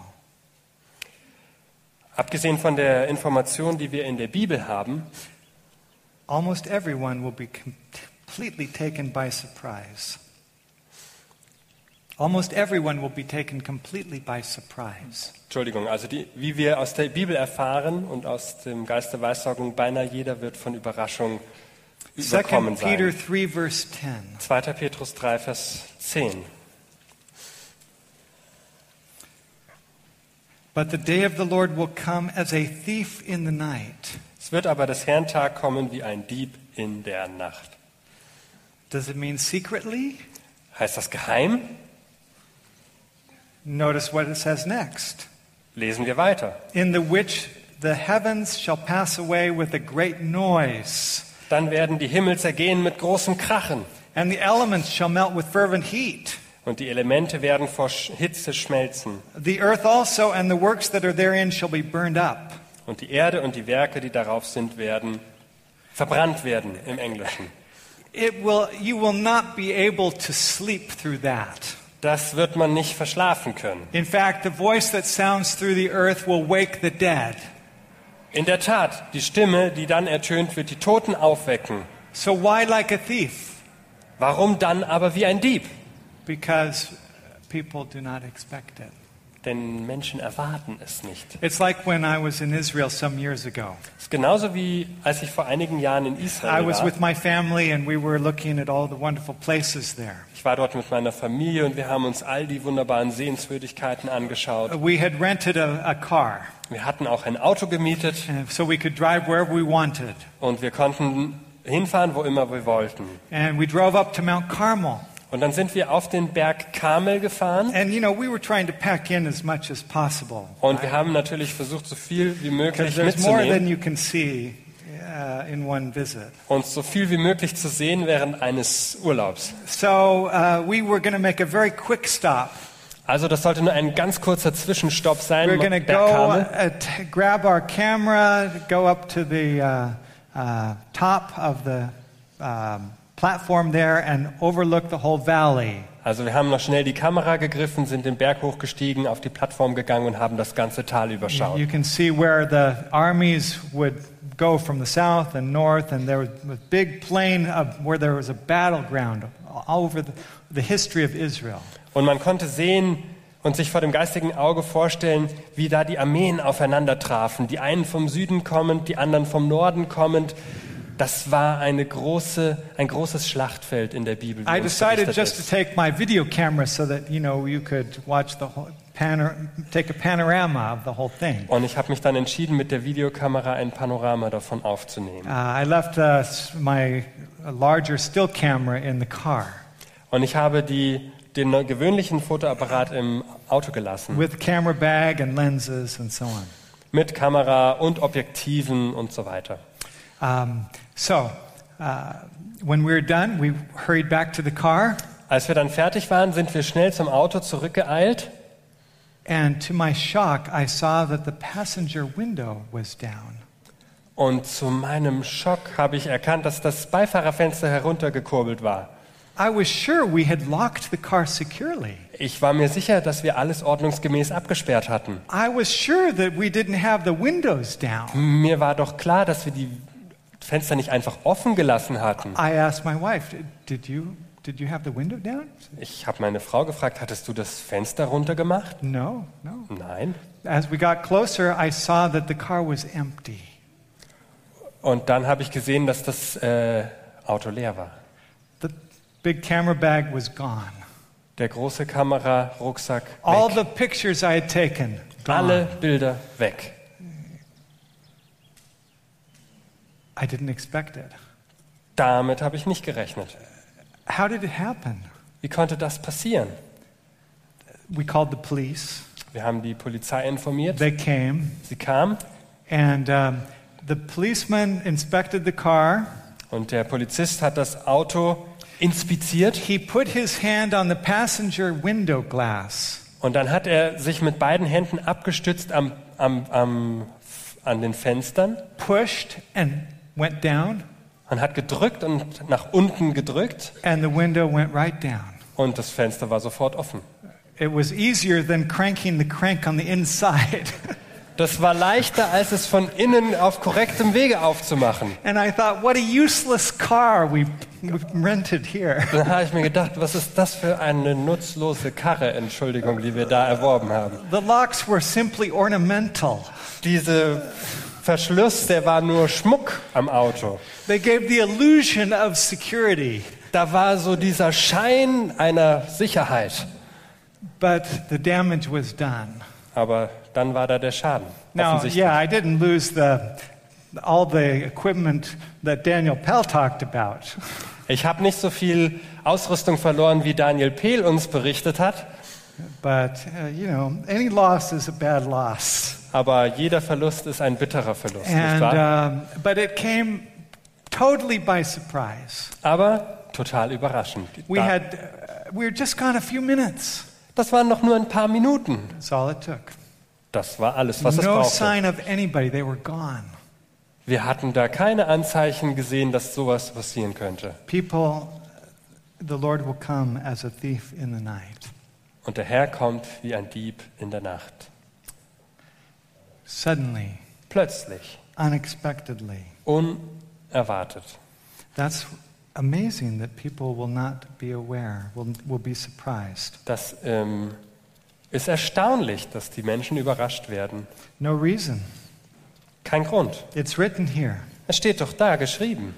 abgesehen von der Information, die wir in der Bibel haben, almost everyone will be completely taken by surprise. Almost everyone will be taken completely by surprise. Entschuldigung, also wie wir aus der Bibel erfahren und aus dem Geist der Weissagung, beinahe jeder wird von Überraschung überkommen 2 Peter sein. 3, verse 10. 2. Petrus 3, Vers 10. But the day of the Lord will come as a thief in the night. Es wird aber des Herrn Tag kommen wie ein Dieb in der Nacht. Does it mean secretly? Heißt das geheim? Notice what it says next. Lesen wir weiter. In the which the heavens shall pass away with a great noise, Dann werden die Himmel zergehen mit großem Krachen and the elements shall melt with fervent heat. und die Elemente werden vor Hitze schmelzen The earth also and the works that are therein shall be burned up. und die Erde und die Werke, die darauf sind, werden verbrannt werden im Englischen. You will not be able to sleep through that. Das wird man nicht verschlafen können. In fact, the voice that sounds through the earth will wake the dead. In der Tat, die Stimme, die dann ertönt, wird die Toten aufwecken. So why like a thief? Warum dann aber wie ein Dieb? Because people do not expect it. Denn Menschen erwarten es nicht. It's like when I was in Israel some years ago. Es ist genauso wie als ich vor einigen Jahren in I Israel was war. with my family and we were looking at all the wonderful places there. Ich war dort mit meiner Familie und wir haben uns all die wunderbaren Sehenswürdigkeiten angeschaut. We had rented a car Wir hatten auch ein Auto gemietet so we could drive wherever we wanted. und wir konnten hinfahren, wo immer wir wollten. And we drove up to Mount Carmel. Und dann sind wir auf den Berg Karmel gefahren And we were trying to pack in as much as possible. und wir haben natürlich versucht, so viel wie möglich Because there's more mitzunehmen than you can see in one visit. und so viel wie möglich zu sehen während eines Urlaubs. So we were going to make a very quick stop. Also das sollte nur ein ganz kurzer Zwischenstopp sein. We're going to Berg go Karmel. grab our camera, go up to the top of the platform there and overlook the whole valley. Also wir haben noch schnell die Kamera gegriffen, sind den Berg hochgestiegen, auf die Plattform gegangen und haben das ganze Tal überschaut. You can see where the armies would go from the south and north, and there was a big plain where there was a battleground all over the history of Israel. Und man konnte sehen und sich vor dem geistigen Auge vorstellen, wie da die Armeen aufeinander trafen. Die einen vom Süden kommend, die anderen vom Norden kommend. Das war ein großes Schlachtfeld in der Bibel. I decided just to take my video camera so that you could watch the whole take a panorama of the whole thing. Und ich habe mich dann entschieden, mit der Videokamera ein Panorama davon aufzunehmen. I left my larger still camera in the car. Und ich habe die den gewöhnlichen Fotoapparat im Auto gelassen. with camera bag and lenses and so on. Mit Kamera und Objektiven und so weiter. When we were done, we hurried back to the car, Als wir dann fertig waren, sind wir schnell zum Auto zurückgeeilt. and to my shock, I saw that the passenger window was down. Und zu meinem Schock habe ich erkannt, dass das Beifahrerfenster heruntergekurbelt war. I was sure we had locked the car securely. Ich war mir sicher, dass wir alles ordnungsgemäß abgesperrt hatten. I was sure that we didn't have the windows down. Mir war doch klar, dass wir die Fenster nicht einfach offen gelassen hatten. I asked my wife, did you have the window down? Ich habe meine Frau gefragt, hattest du das Fenster runtergemacht? No. Nein. As we got closer, I saw that the car was empty. Und dann habe ich gesehen, dass das Auto leer war. The big camera bag was gone. Der große Kamerarucksack All weg. the pictures I had taken, Alle gone. Bilder weg. I didn't expect it. Damit habe ich nicht gerechnet. How did it happen? Wie konnte das passieren? We called the police. Wir haben die Polizei informiert. They came, Sie kam and the policeman inspected the car. und der Polizist hat das Auto inspiziert. He put his hand on the passenger window glass. Und dann hat er sich mit beiden Händen abgestützt an den Fenstern Pushed and went down, und hat gedrückt und nach unten gedrückt and the window went right down. und das Fenster war sofort offen. It was easier than cranking the crank on the inside. Das war leichter, als es von innen auf korrektem Wege aufzumachen. And I thought, what a useless car we've rented here. Dann habe ich mir gedacht, was ist das für eine nutzlose Karre, Entschuldigung, die wir da erworben haben. The locks were simply ornamental. Dieser Verschluss, der war nur Schmuck am Auto. They gave the illusion of security, Da war so dieser Schein einer Sicherheit. but the damage was done. Aber dann war da der Schaden. Now, Offensichtlich. yeah, I didn't lose all the equipment that Daniel Pell talked about. Ich habe nicht so viel Ausrüstung verloren, wie Daniel Pehl uns berichtet hat. But, any loss is a bad loss. Aber jeder Verlust ist ein bitterer Verlust, nicht wahr? And, but it came totally by surprise. Aber total überraschend. We were just gone a few minutes. Das waren noch nur ein paar Minuten. That's all it took. Das war alles, was es No brauchte. sign of anybody. They were gone. Wir hatten da keine Anzeichen gesehen, dass sowas passieren könnte. People, the Lord will come as a thief in the night. Und der Herr kommt wie ein Dieb in der Nacht. Suddenly, Plötzlich, unexpectedly. unerwartet. That's amazing that people will not be aware, will be surprised. Das ist erstaunlich, dass die Menschen überrascht werden. No reason. Kein Grund. It's written here. Es steht doch da geschrieben.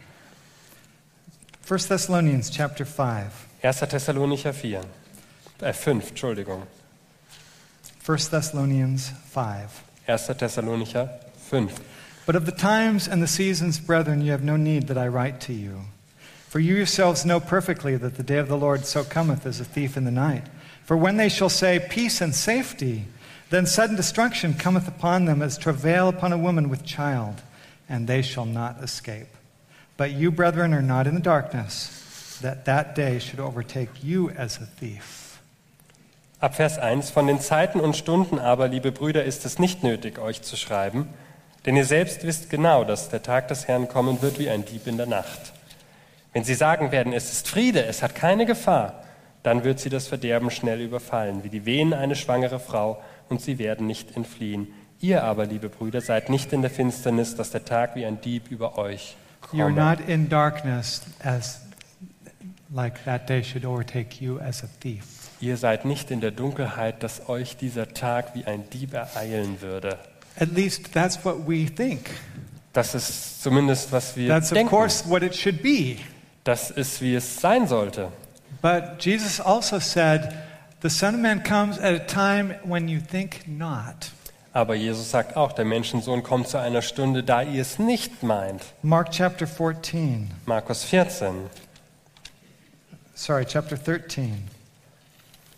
1 Thessalonians chapter 5. 1. Thessalonicher 5, Entschuldigung. 1 Thessalonians 5. 1. Thessalonicher 5. But of the times and the seasons, brethren, you have no need that I write to you. For you yourselves know perfectly that the day of the Lord so cometh as a thief in the night. For when they shall say, peace and safety, then sudden destruction cometh upon them as travail upon a woman with child, and they shall not escape. But you, brethren, are not in the darkness, that day should overtake you as a thief. Ab Vers 1. Von den Zeiten und Stunden aber, liebe Brüder, ist es nicht nötig, euch zu schreiben, denn ihr selbst wisst genau, dass der Tag des Herrn kommen wird wie ein Dieb in der Nacht. Wenn sie sagen werden, es ist Friede, es hat keine Gefahr, dann wird sie das Verderben schnell überfallen, wie die Wehen eine schwangere Frau, und sie werden nicht entfliehen. Ihr aber, liebe Brüder, seid nicht in der Finsternis, dass der Tag wie ein Dieb über euch You're komme. not in darkness as like that day should overtake you as a thief. Ihr seid nicht in der Dunkelheit, dass euch dieser Tag wie ein Dieb ereilen würde. At least that's what we think. Das ist zumindest, was wir That's of denken. course what it should be. Das ist, wie es sein sollte. But Jesus also said, the Son of Man comes at a time when you think not. Aber Jesus sagt auch, der Menschensohn kommt zu einer Stunde, da ihr es nicht meint. Mark chapter 14. Markus 14, Sorry, chapter 13.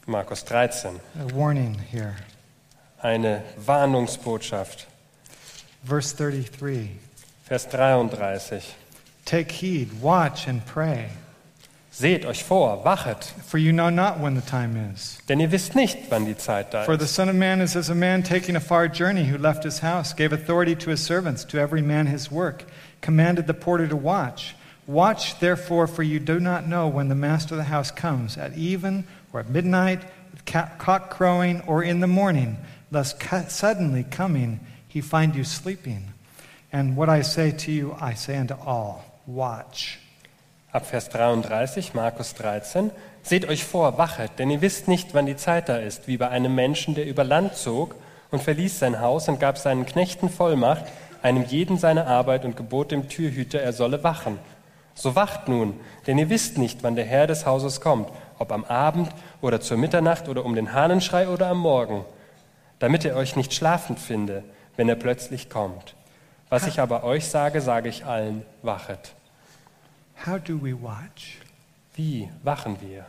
Markus 13. A warning here. Eine Warnungsbotschaft. Verse 33. Vers 33. Take heed, watch and pray, Seht euch vor, wachet, for you know not when the time is. denn ihr wisst nicht, wann die Zeit da For the ist. Son of Man is as a man taking a far journey who left his house, gave authority to his servants, to every man his work, commanded the porter to watch. Watch therefore, for you do not know when the master of the house comes, at even or at midnight, with cock crowing, or in the morning, lest suddenly coming he find you sleeping. And what I say to you, I say unto all, watch. Ab Vers 33, Markus 13. Seht euch vor, wachet, denn ihr wisst nicht, wann die Zeit da ist, wie bei einem Menschen, der über Land zog und verließ sein Haus und gab seinen Knechten Vollmacht, einem jeden seine Arbeit und gebot dem Türhüter, er solle wachen. So wacht nun, denn ihr wisst nicht, wann der Herr des Hauses kommt, ob am Abend oder zur Mitternacht oder um den Hahnenschrei oder am Morgen, damit er euch nicht schlafend finde, wenn er plötzlich kommt. Was ich aber euch sage, sage ich allen, wachet. How do we watch? Wie wachen wir?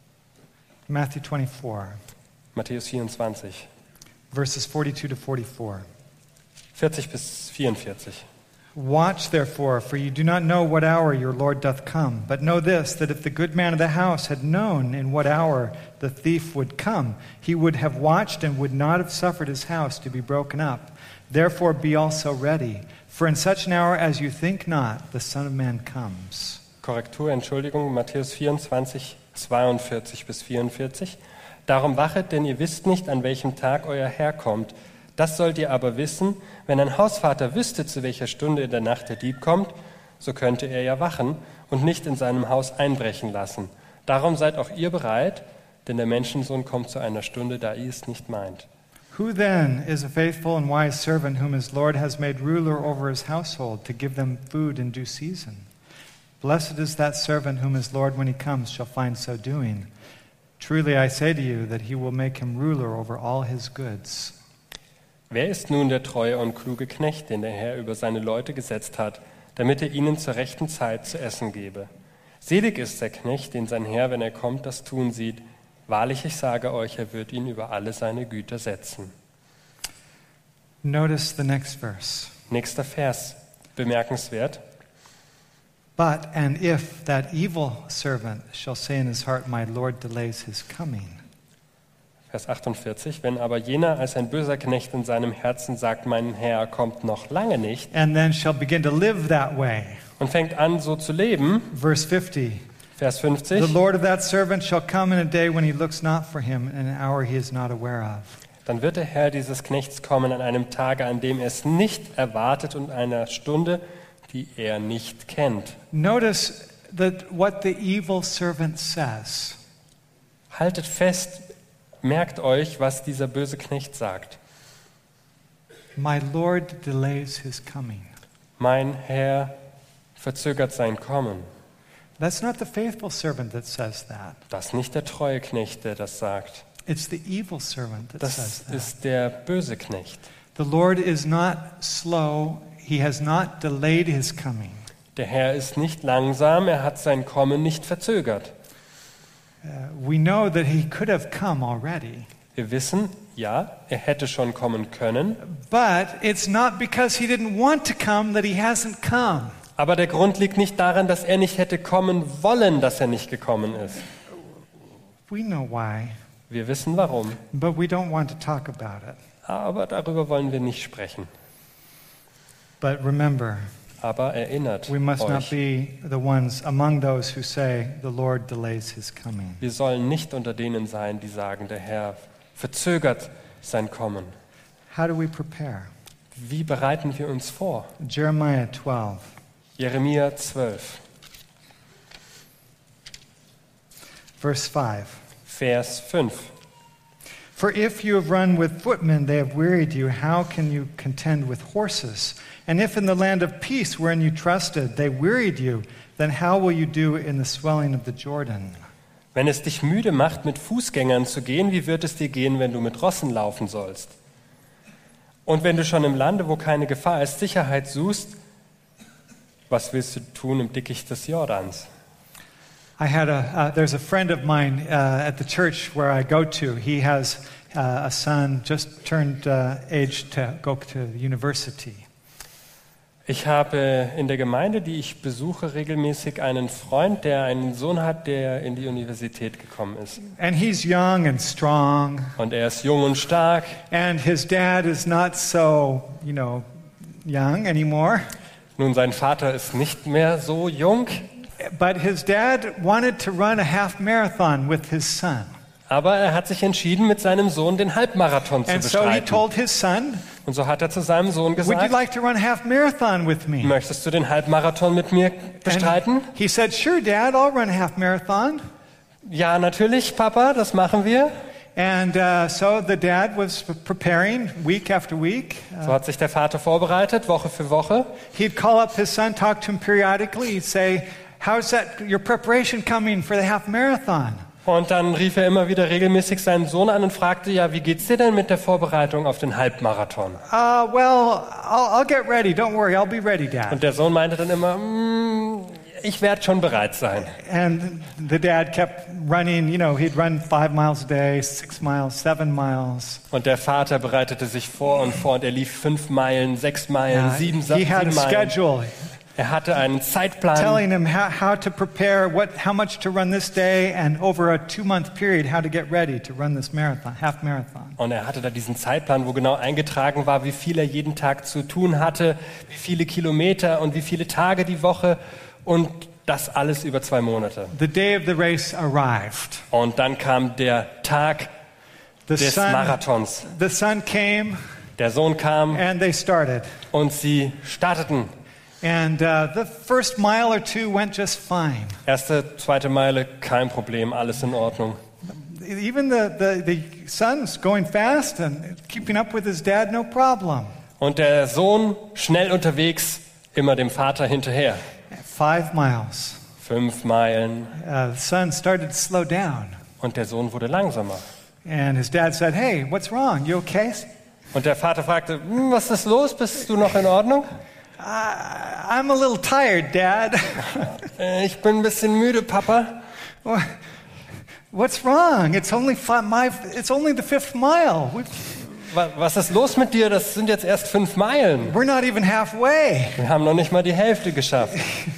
Matthew 24, Matthäus 24, verses 42 to 44. 40 bis 44. Watch therefore, for you do not know what hour your Lord doth come. But know this, that if the good man of the house had known in what hour the thief would come, he would have watched and would not have suffered his house to be broken up. Therefore be also ready, for in such an hour as you think not, the Son of Man comes. Korrektur, Entschuldigung, Matthäus 24, 42 bis 44. Darum wachet, denn ihr wisst nicht, an welchem Tag euer Herr kommt. Das sollt ihr aber wissen, wenn ein Hausvater wüsste, zu welcher Stunde in der Nacht der Dieb kommt, so könnte er ja wachen und nicht in seinem Haus einbrechen lassen. Darum seid auch ihr bereit, denn der Menschensohn kommt zu einer Stunde, da ihr es nicht meint. Who then is a faithful and wise servant whom his Lord has made ruler over his household to give them food in due season? Blessed is that servant whom his Lord, when he comes, shall find so doing. Truly I say to you that he will make him ruler over all his goods. Wer ist nun der treue und kluge Knecht, den der Herr über seine Leute gesetzt hat, damit er ihnen zur rechten Zeit zu essen gebe? Selig ist der Knecht, den sein Herr, wenn er kommt, das tun sieht. Wahrlich, ich sage euch, er wird ihn über alle seine Güter setzen. Notice the next verse. Nächster Vers, bemerkenswert. But and if that evil servant shall say in his heart, my Lord delays his coming. Vers 48, wenn aber jener als ein böser Knecht in seinem Herzen sagt, mein Herr kommt noch lange nicht, And then shall begin to live that way. und fängt an, so zu leben, Verse 50. Vers The 50, Lord of that servant shall come in a day when he looks not for him, in an hour he is not aware of. dann wird der Herr dieses Knechts kommen an einem Tage, an dem er es nicht erwartet und einer Stunde, die er nicht kennt. Notice that what the evil servant says. Haltet fest, merkt euch, was dieser böse Knecht sagt. My Lord delays his coming. Mein Herr verzögert sein Kommen. That's not the faithful servant that says that. Das ist nicht der treue Knecht, der das sagt. It's the evil servant that Das says that. ist der böse Knecht. The Lord is not slow. He has not delayed his coming. Der Herr ist nicht langsam, er hat sein Kommen nicht verzögert. We know that he could have come already. Wir wissen, ja, er hätte schon kommen können, But it's not because he didn't want to come that he hasn't come. aber der Grund liegt nicht daran, dass er nicht hätte kommen wollen, dass er nicht gekommen ist. We know why, Wir wissen warum, but we don't want to talk about it. aber darüber wollen wir nicht sprechen. But remember, Aber erinnert we must not euch, be the ones among those who say the Lord delays his coming. wir sollen nicht unter denen sein, die sagen, der Herr verzögert sein Kommen. How do we prepare? Wie bereiten wir uns vor? Jeremiah 12, Jeremia 12, verse 5. Vers 5. For if you have run with footmen, they have wearied you, how can you contend with horses? And if in the land of peace wherein you trusted, they wearied you, then how will you do in the swelling of the Jordan? Wenn es dich müde macht, mit Fußgängern zu gehen, wie wird es dir gehen, wenn du mit Rossen laufen sollst? Und wenn du schon im Lande, wo keine Gefahr ist, Sicherheit suchst, was willst du tun im Dickicht des Jordans? There's a friend of mine at the church where I go to. He has a son just turned age to go to the university. Ich habe in der Gemeinde, die ich besuche, regelmäßig einen Freund, der einen Sohn hat, der in die Universität gekommen ist. And he's young and strong. Und er ist jung und stark. And his dad is not so, young anymore. Nun, sein Vater ist nicht mehr so jung. But his dad wanted to run a half marathon with his son. Aber er hat sich entschieden, mit seinem Sohn den Halbmarathon zu And so he bestreiten. told his son, Und so hat er zu seinem Sohn would you gesagt, like to run a half marathon with me? möchtest du den Halbmarathon mit mir bestreiten? And he said, sure, Dad, I'll run a half marathon. Ja, natürlich, Papa, das machen wir. And so the dad was preparing week after week. So hat sich der Vater vorbereitet, Woche für Woche. He'd call up his son, talk to him periodically. He'd say, how's your preparation coming for the half marathon? Und dann rief er immer wieder regelmäßig seinen Sohn an und fragte, ja, wie geht's dir denn mit der Vorbereitung auf den Halbmarathon? Well, I'll get ready. Don't worry, I'll be ready, Dad. Und der Sohn meinte dann immer, ich werde schon bereit sein. And the dad kept running, he'd run 5 miles a day, 6 miles, 7 miles. Und der Vater bereitete sich vor und er lief 5 Meilen, 6 Meilen, 7 He had a Meilen. schedule. Er hatte einen Zeitplan. Telling him how to prepare, how much to run this day, and over a 2-month period, how to get ready to run this marathon, half marathon. Und er hatte da diesen Zeitplan, wo genau eingetragen war, wie viel er jeden Tag zu tun hatte, wie viele Kilometer und wie viele Tage die Woche und das alles über 2 Monate. The day of the race arrived. Und dann kam der Tag des Marathons. The son came. Der Sohn kam and they started. Und sie starteten. And the first mile or two went just fine. Erste, zweite Meile, kein Problem, alles in Ordnung. Even the son's going fast and keeping up with his dad, no problem. Und der Sohn schnell unterwegs, immer dem Vater hinterher. 5 miles. 5 Meilen. The son started to slow down. Und der Sohn wurde langsamer. And his dad said, "Hey, what's wrong? You okay?" Und der Vater fragte, was ist los? Bist du noch in Ordnung? I'm a little tired, Dad. Ich bin ein bisschen müde, Papa. What's wrong? It's only the 5th mile. Was ist los mit dir? Das sind jetzt erst 5 Meilen. We're not even halfway. Wir haben noch nicht mal die Hälfte geschafft.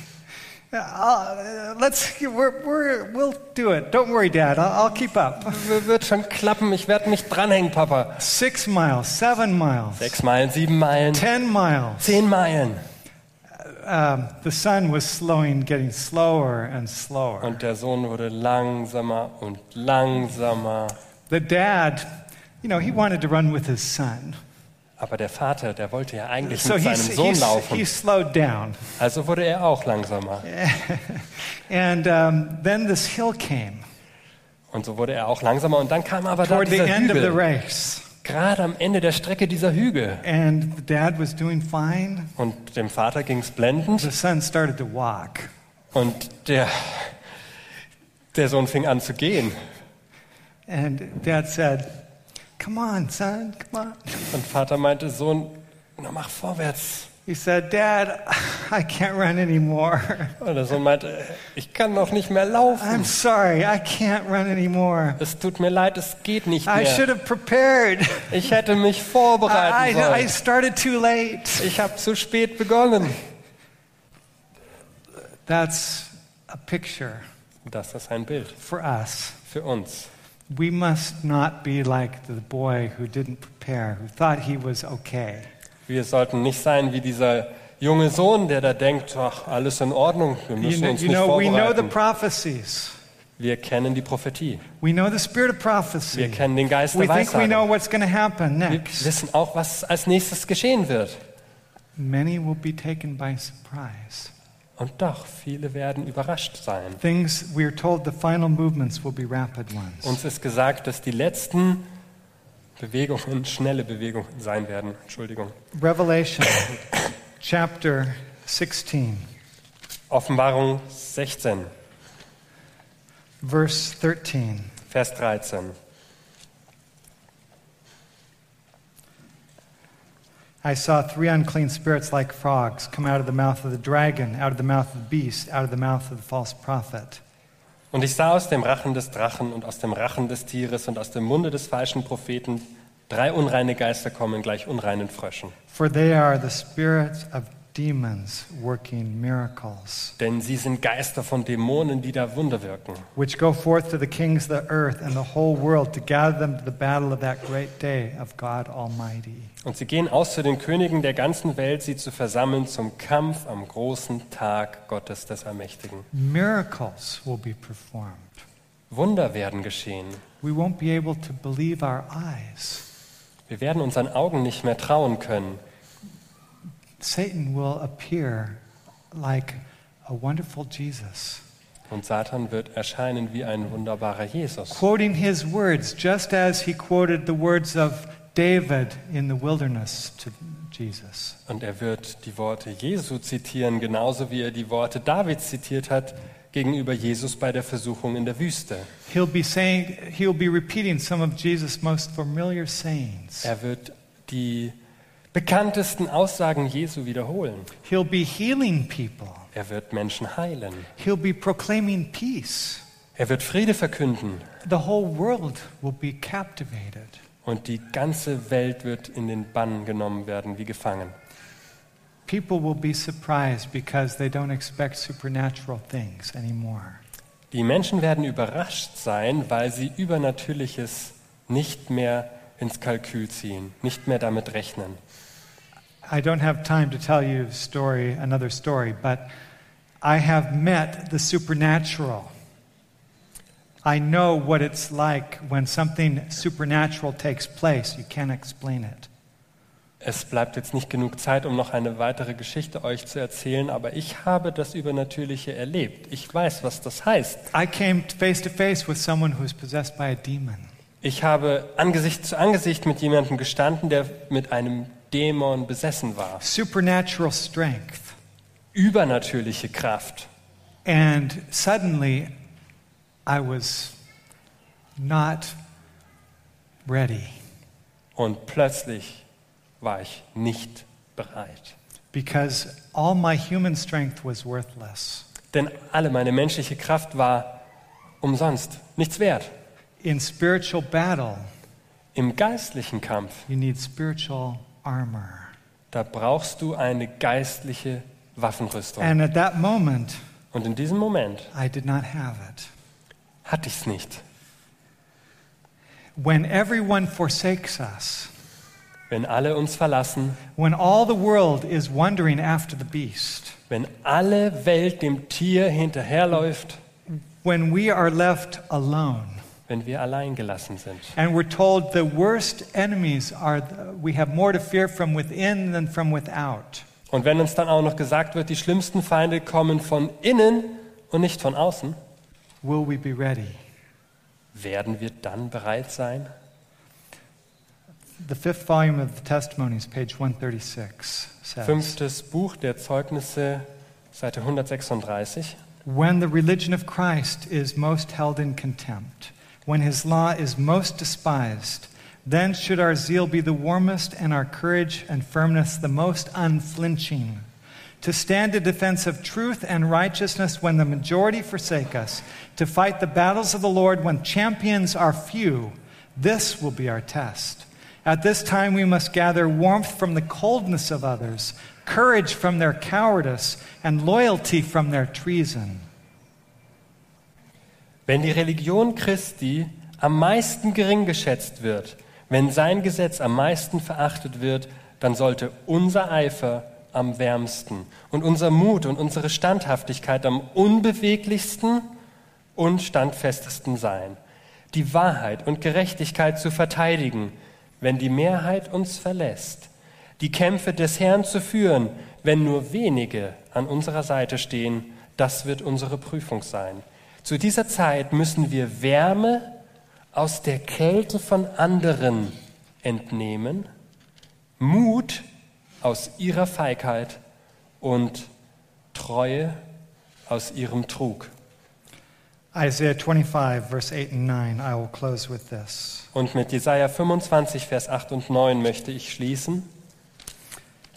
We'll do it. Don't worry, Dad. I'll keep up. Wird schon klappen. Ich werde mich dranhängen, Papa. 6 miles, 7 miles. 6 Meilen, 7 Meilen. 10 miles. 10 Meilen. The son was getting slower and slower. Und der Sohn wurde langsamer und langsamer. The dad, he wanted to run with his son. Aber der Vater, der wollte ja eigentlich So mit seinem Sohn laufen. He slowed down. Also wurde er auch langsamer. And then this hill came. Und so wurde er auch langsamer. Und dann kam aber da Toward the dieser end of the Hügel. race. Gerade am Ende der Strecke dieser Hügel. And the dad was doing fine. Und dem Vater ging es blendend. The son started to walk. Und der Sohn fing an zu gehen. And Dad said, "Come on, son, come on." Und Vater meinte, Sohn, na mach vorwärts. He said, "Dad, I can't run anymore. Und der Sohn meinte, ich kann noch nicht mehr laufen. I'm sorry, I can't run anymore. Es tut mir leid, es geht nicht I should mehr. have prepared. Ich hätte mich vorbereiten I sollen. started too late." Ich habe zu spät begonnen. That's a picture Das ist ein Bild for us. für uns. We must not be like the boy who didn't prepare, who thought he was okay. Wir sollten nicht sein wie dieser junge Sohn, der da denkt, ach, alles in Ordnung, wir müssen uns nicht We know the vorbereiten. prophecies. Wir kennen die Prophetie. We know the spirit of Wir prophecy. kennen den Geist We der think we know Weissagung. what's going to happen Wir next. wissen auch, was als nächstes geschehen wird. Many will be taken by surprise. Und doch, viele werden überrascht sein. We are told the final movements will be rapid ones. Uns ist gesagt, dass die letzten Bewegungen schnelle Bewegungen sein werden. Entschuldigung. Revelation chapter 16, Offenbarung 16, verse 13. Vers 13. I saw 3 unclean spirits like frogs come out of the mouth of the dragon, out of the mouth of the beast, out of the mouth of the false prophet. Und ich sah aus dem Rachen des Drachen und aus dem Rachen des Tieres und aus dem Munde des falschen Propheten 3 unreine Geister kommen gleich unreinen Fröschen. For they are the spirits of demons working miracles, Denn sie sind Geister von Dämonen, die da Wunder wirken. which go forth to the kings of the earth and the whole world to gather them to the battle of that great day of God Almighty. Und sie gehen aus zu den Königen der ganzen Welt, sie zu versammeln zum Kampf am großen Tag Gottes des Allmächtigen. Miracles will be performed. Wunder werden geschehen. We won't be able to believe our eyes. Wir werden unseren Augen nicht mehr trauen können. Satan will appear like a wonderful Jesus, Und Satan wird erscheinen wie ein wunderbarer Jesus. quoting his words just as he quoted the words of David in the wilderness to Jesus. Und er wird die Worte Jesu zitieren, genauso wie er die Worte Davids zitiert hat gegenüber Jesus bei der Versuchung in der Wüste. He'll be repeating some of Jesus' most familiar sayings. Er wird die bekanntesten Aussagen Jesu wiederholen. He'll be healing people. Er wird Menschen heilen. He'll be proclaiming peace. Er wird Friede verkünden. The whole world will be captivated. Und die ganze Welt wird in den Bann genommen werden, wie gefangen. People will be surprised because they don't expect supernatural things anymore. Die Menschen werden überrascht sein, weil sie Übernatürliches nicht mehr ins Kalkül ziehen, nicht mehr damit rechnen. I don't have time to tell you another story, but I have met the supernatural. I know what it's like when something supernatural takes place. You can't explain it. Es bleibt jetzt nicht genug Zeit, um noch eine weitere Geschichte euch zu erzählen, aber ich habe das Übernatürliche erlebt. Ich weiß, was das heißt. I came face to face with someone who's possessed by a demon. Ich habe Angesicht zu Angesicht mit jemandem gestanden, der mit einem Dämon besessen war. Supernatural strength. Übernatürliche Kraft. And suddenly I was not ready Und plötzlich war ich nicht bereit. because all my human strength was worthless. Denn alle meine menschliche Kraft war umsonst, nichts wert. In spiritual battle, Im geistlichen Kampf, you need spiritual armor. da brauchst du eine geistliche Waffenrüstung. And at that moment, Und in diesem Moment I did not have it. hatte ich es nicht. When everyone forsakes us, Wenn alle uns verlassen, when all the world is wandering after the beast, wenn alle Welt dem Tier hinterherläuft, when we are left alone, wenn wir allein gelassen sind. and we're told the worst enemies we have more to fear from within than from without. Und wenn uns dann auch noch gesagt wird, die schlimmsten Feinde kommen von innen und nicht von außen, Will we be ready? werden wir dann bereit sein? The 5th volume of the Testimonies, page 136, says, 5. Buch der Zeugnisse, Seite 136. When the religion of Christ is most held in contempt, when his law is most despised, then should our zeal be the warmest and our courage and firmness the most unflinching. To stand in defense of truth and righteousness when the majority forsake us, to fight the battles of the Lord when champions are few, this will be our test. At this time we must gather warmth from the coldness of others, courage from their cowardice, and loyalty from their treason. Wenn die Religion Christi am meisten gering geschätzt wird, wenn sein Gesetz am meisten verachtet wird, dann sollte unser Eifer am wärmsten und unser Mut und unsere Standhaftigkeit am unbeweglichsten und standfestesten sein. Die Wahrheit und Gerechtigkeit zu verteidigen, wenn die Mehrheit uns verlässt. Die Kämpfe des Herrn zu führen, wenn nur wenige an unserer Seite stehen, das wird unsere Prüfung sein. Zu dieser Zeit müssen wir Wärme aus der Kälte von anderen entnehmen, Mut aus ihrer Feigheit und Treue aus ihrem Trug. Isaiah 25, verse 8 and 9. I will close with this. Und mit Jesaja 25, Vers 8 und 9 möchte ich schließen.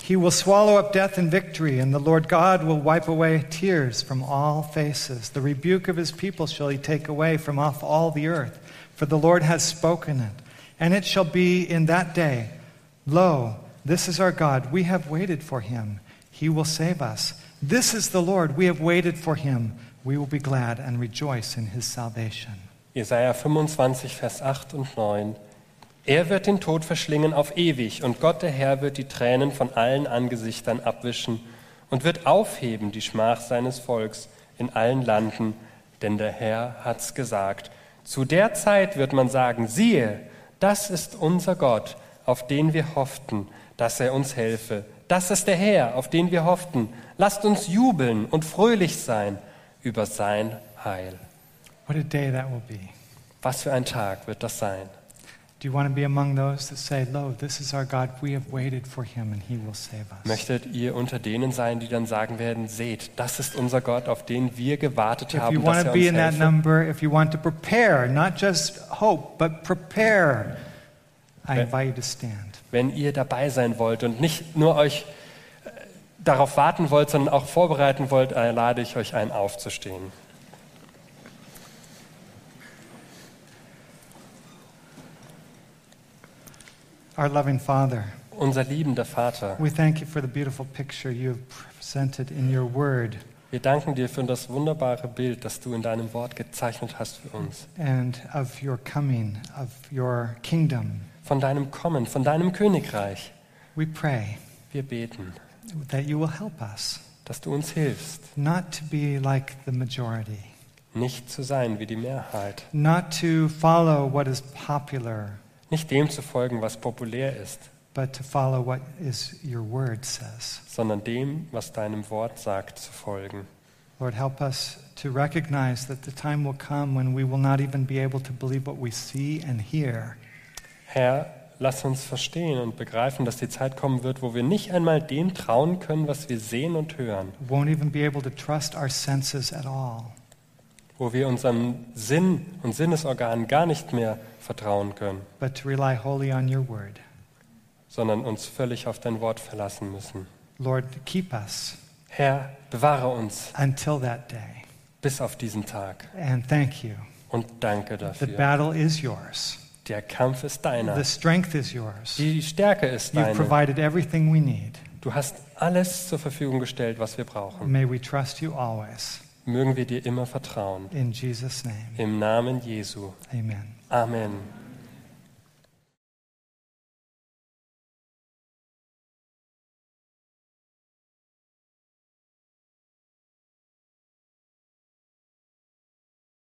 He will swallow up death in victory, and the Lord God will wipe away tears from all faces. The rebuke of his people shall he take away from off all the earth, for the Lord has spoken it. And it shall be in that day, lo, this is our God, we have waited for him. He will save us. This is the Lord, we have waited for him. We will be glad and rejoice in his salvation. Jesaja 25, Vers 8 und 9. Er wird den Tod verschlingen auf ewig, und Gott der Herr wird die Tränen von allen Angesichtern abwischen und wird aufheben die Schmach seines Volks in allen Landen, denn der Herr hat's gesagt. Zu der Zeit wird man sagen, siehe, das ist unser Gott, auf den wir hofften, dass er uns helfe. Das ist der Herr, auf den wir hofften. Lasst uns jubeln und fröhlich sein über sein Heil. What a day that will be. Was für ein Tag wird das sein? Do you want to be among those that say, lo, this is our God, we have waited for him and he will save us? Möchtet ihr unter denen sein, die dann sagen werden, seht, das ist unser Gott, auf den wir gewartet If haben, you dass want er to be uns in that helfe? number, if you want to prepare, not just hope, but prepare, I invite you to stand. Wenn ihr dabei sein wollt und nicht nur euch darauf warten wollt, sondern auch vorbereiten wollt, lade ich euch ein, aufzustehen. Our loving Father, Unser liebender Vater, we thank you for the beautiful picture you have presented in your word wir danken dir für das wunderbare Bild, das du in deinem Wort gezeichnet hast für uns. and of your coming, of your kingdom. Von deinem Kommen, von deinem Königreich. We pray Wir beten, that you will help us dass du uns hilfst, not to be like the majority, nicht zu sein wie die Mehrheit, not to follow what is popular, nicht dem zu folgen, was populär ist, but to follow what is your word says. sondern dem, was deinem Wort sagt, zu folgen. Lord, help us to recognize that the time will come when we will not even be able to believe what we see and hear. Herr, lass uns verstehen und begreifen, dass die Zeit kommen wird, wo wir nicht einmal dem trauen können, was wir sehen und hören, Won't even be able to trust our senses at all. wo wir unserem Sinn und Sinnesorganen gar nicht mehr vertrauen können, But to rely wholly on your word. sondern uns völlig auf dein Wort verlassen müssen. Lord, keep us Herr, bewahre uns until that day. bis auf diesen Tag And thank you. und danke The dafür. battle is yours. Der Kampf ist deiner, The strength is yours. die Stärke ist You've deine. provided everything we need. Du hast alles zur Verfügung gestellt, was wir brauchen. May we trust you always. Mögen wir dir immer vertrauen. In Jesus' name, Im Namen Jesu. amen. Amen.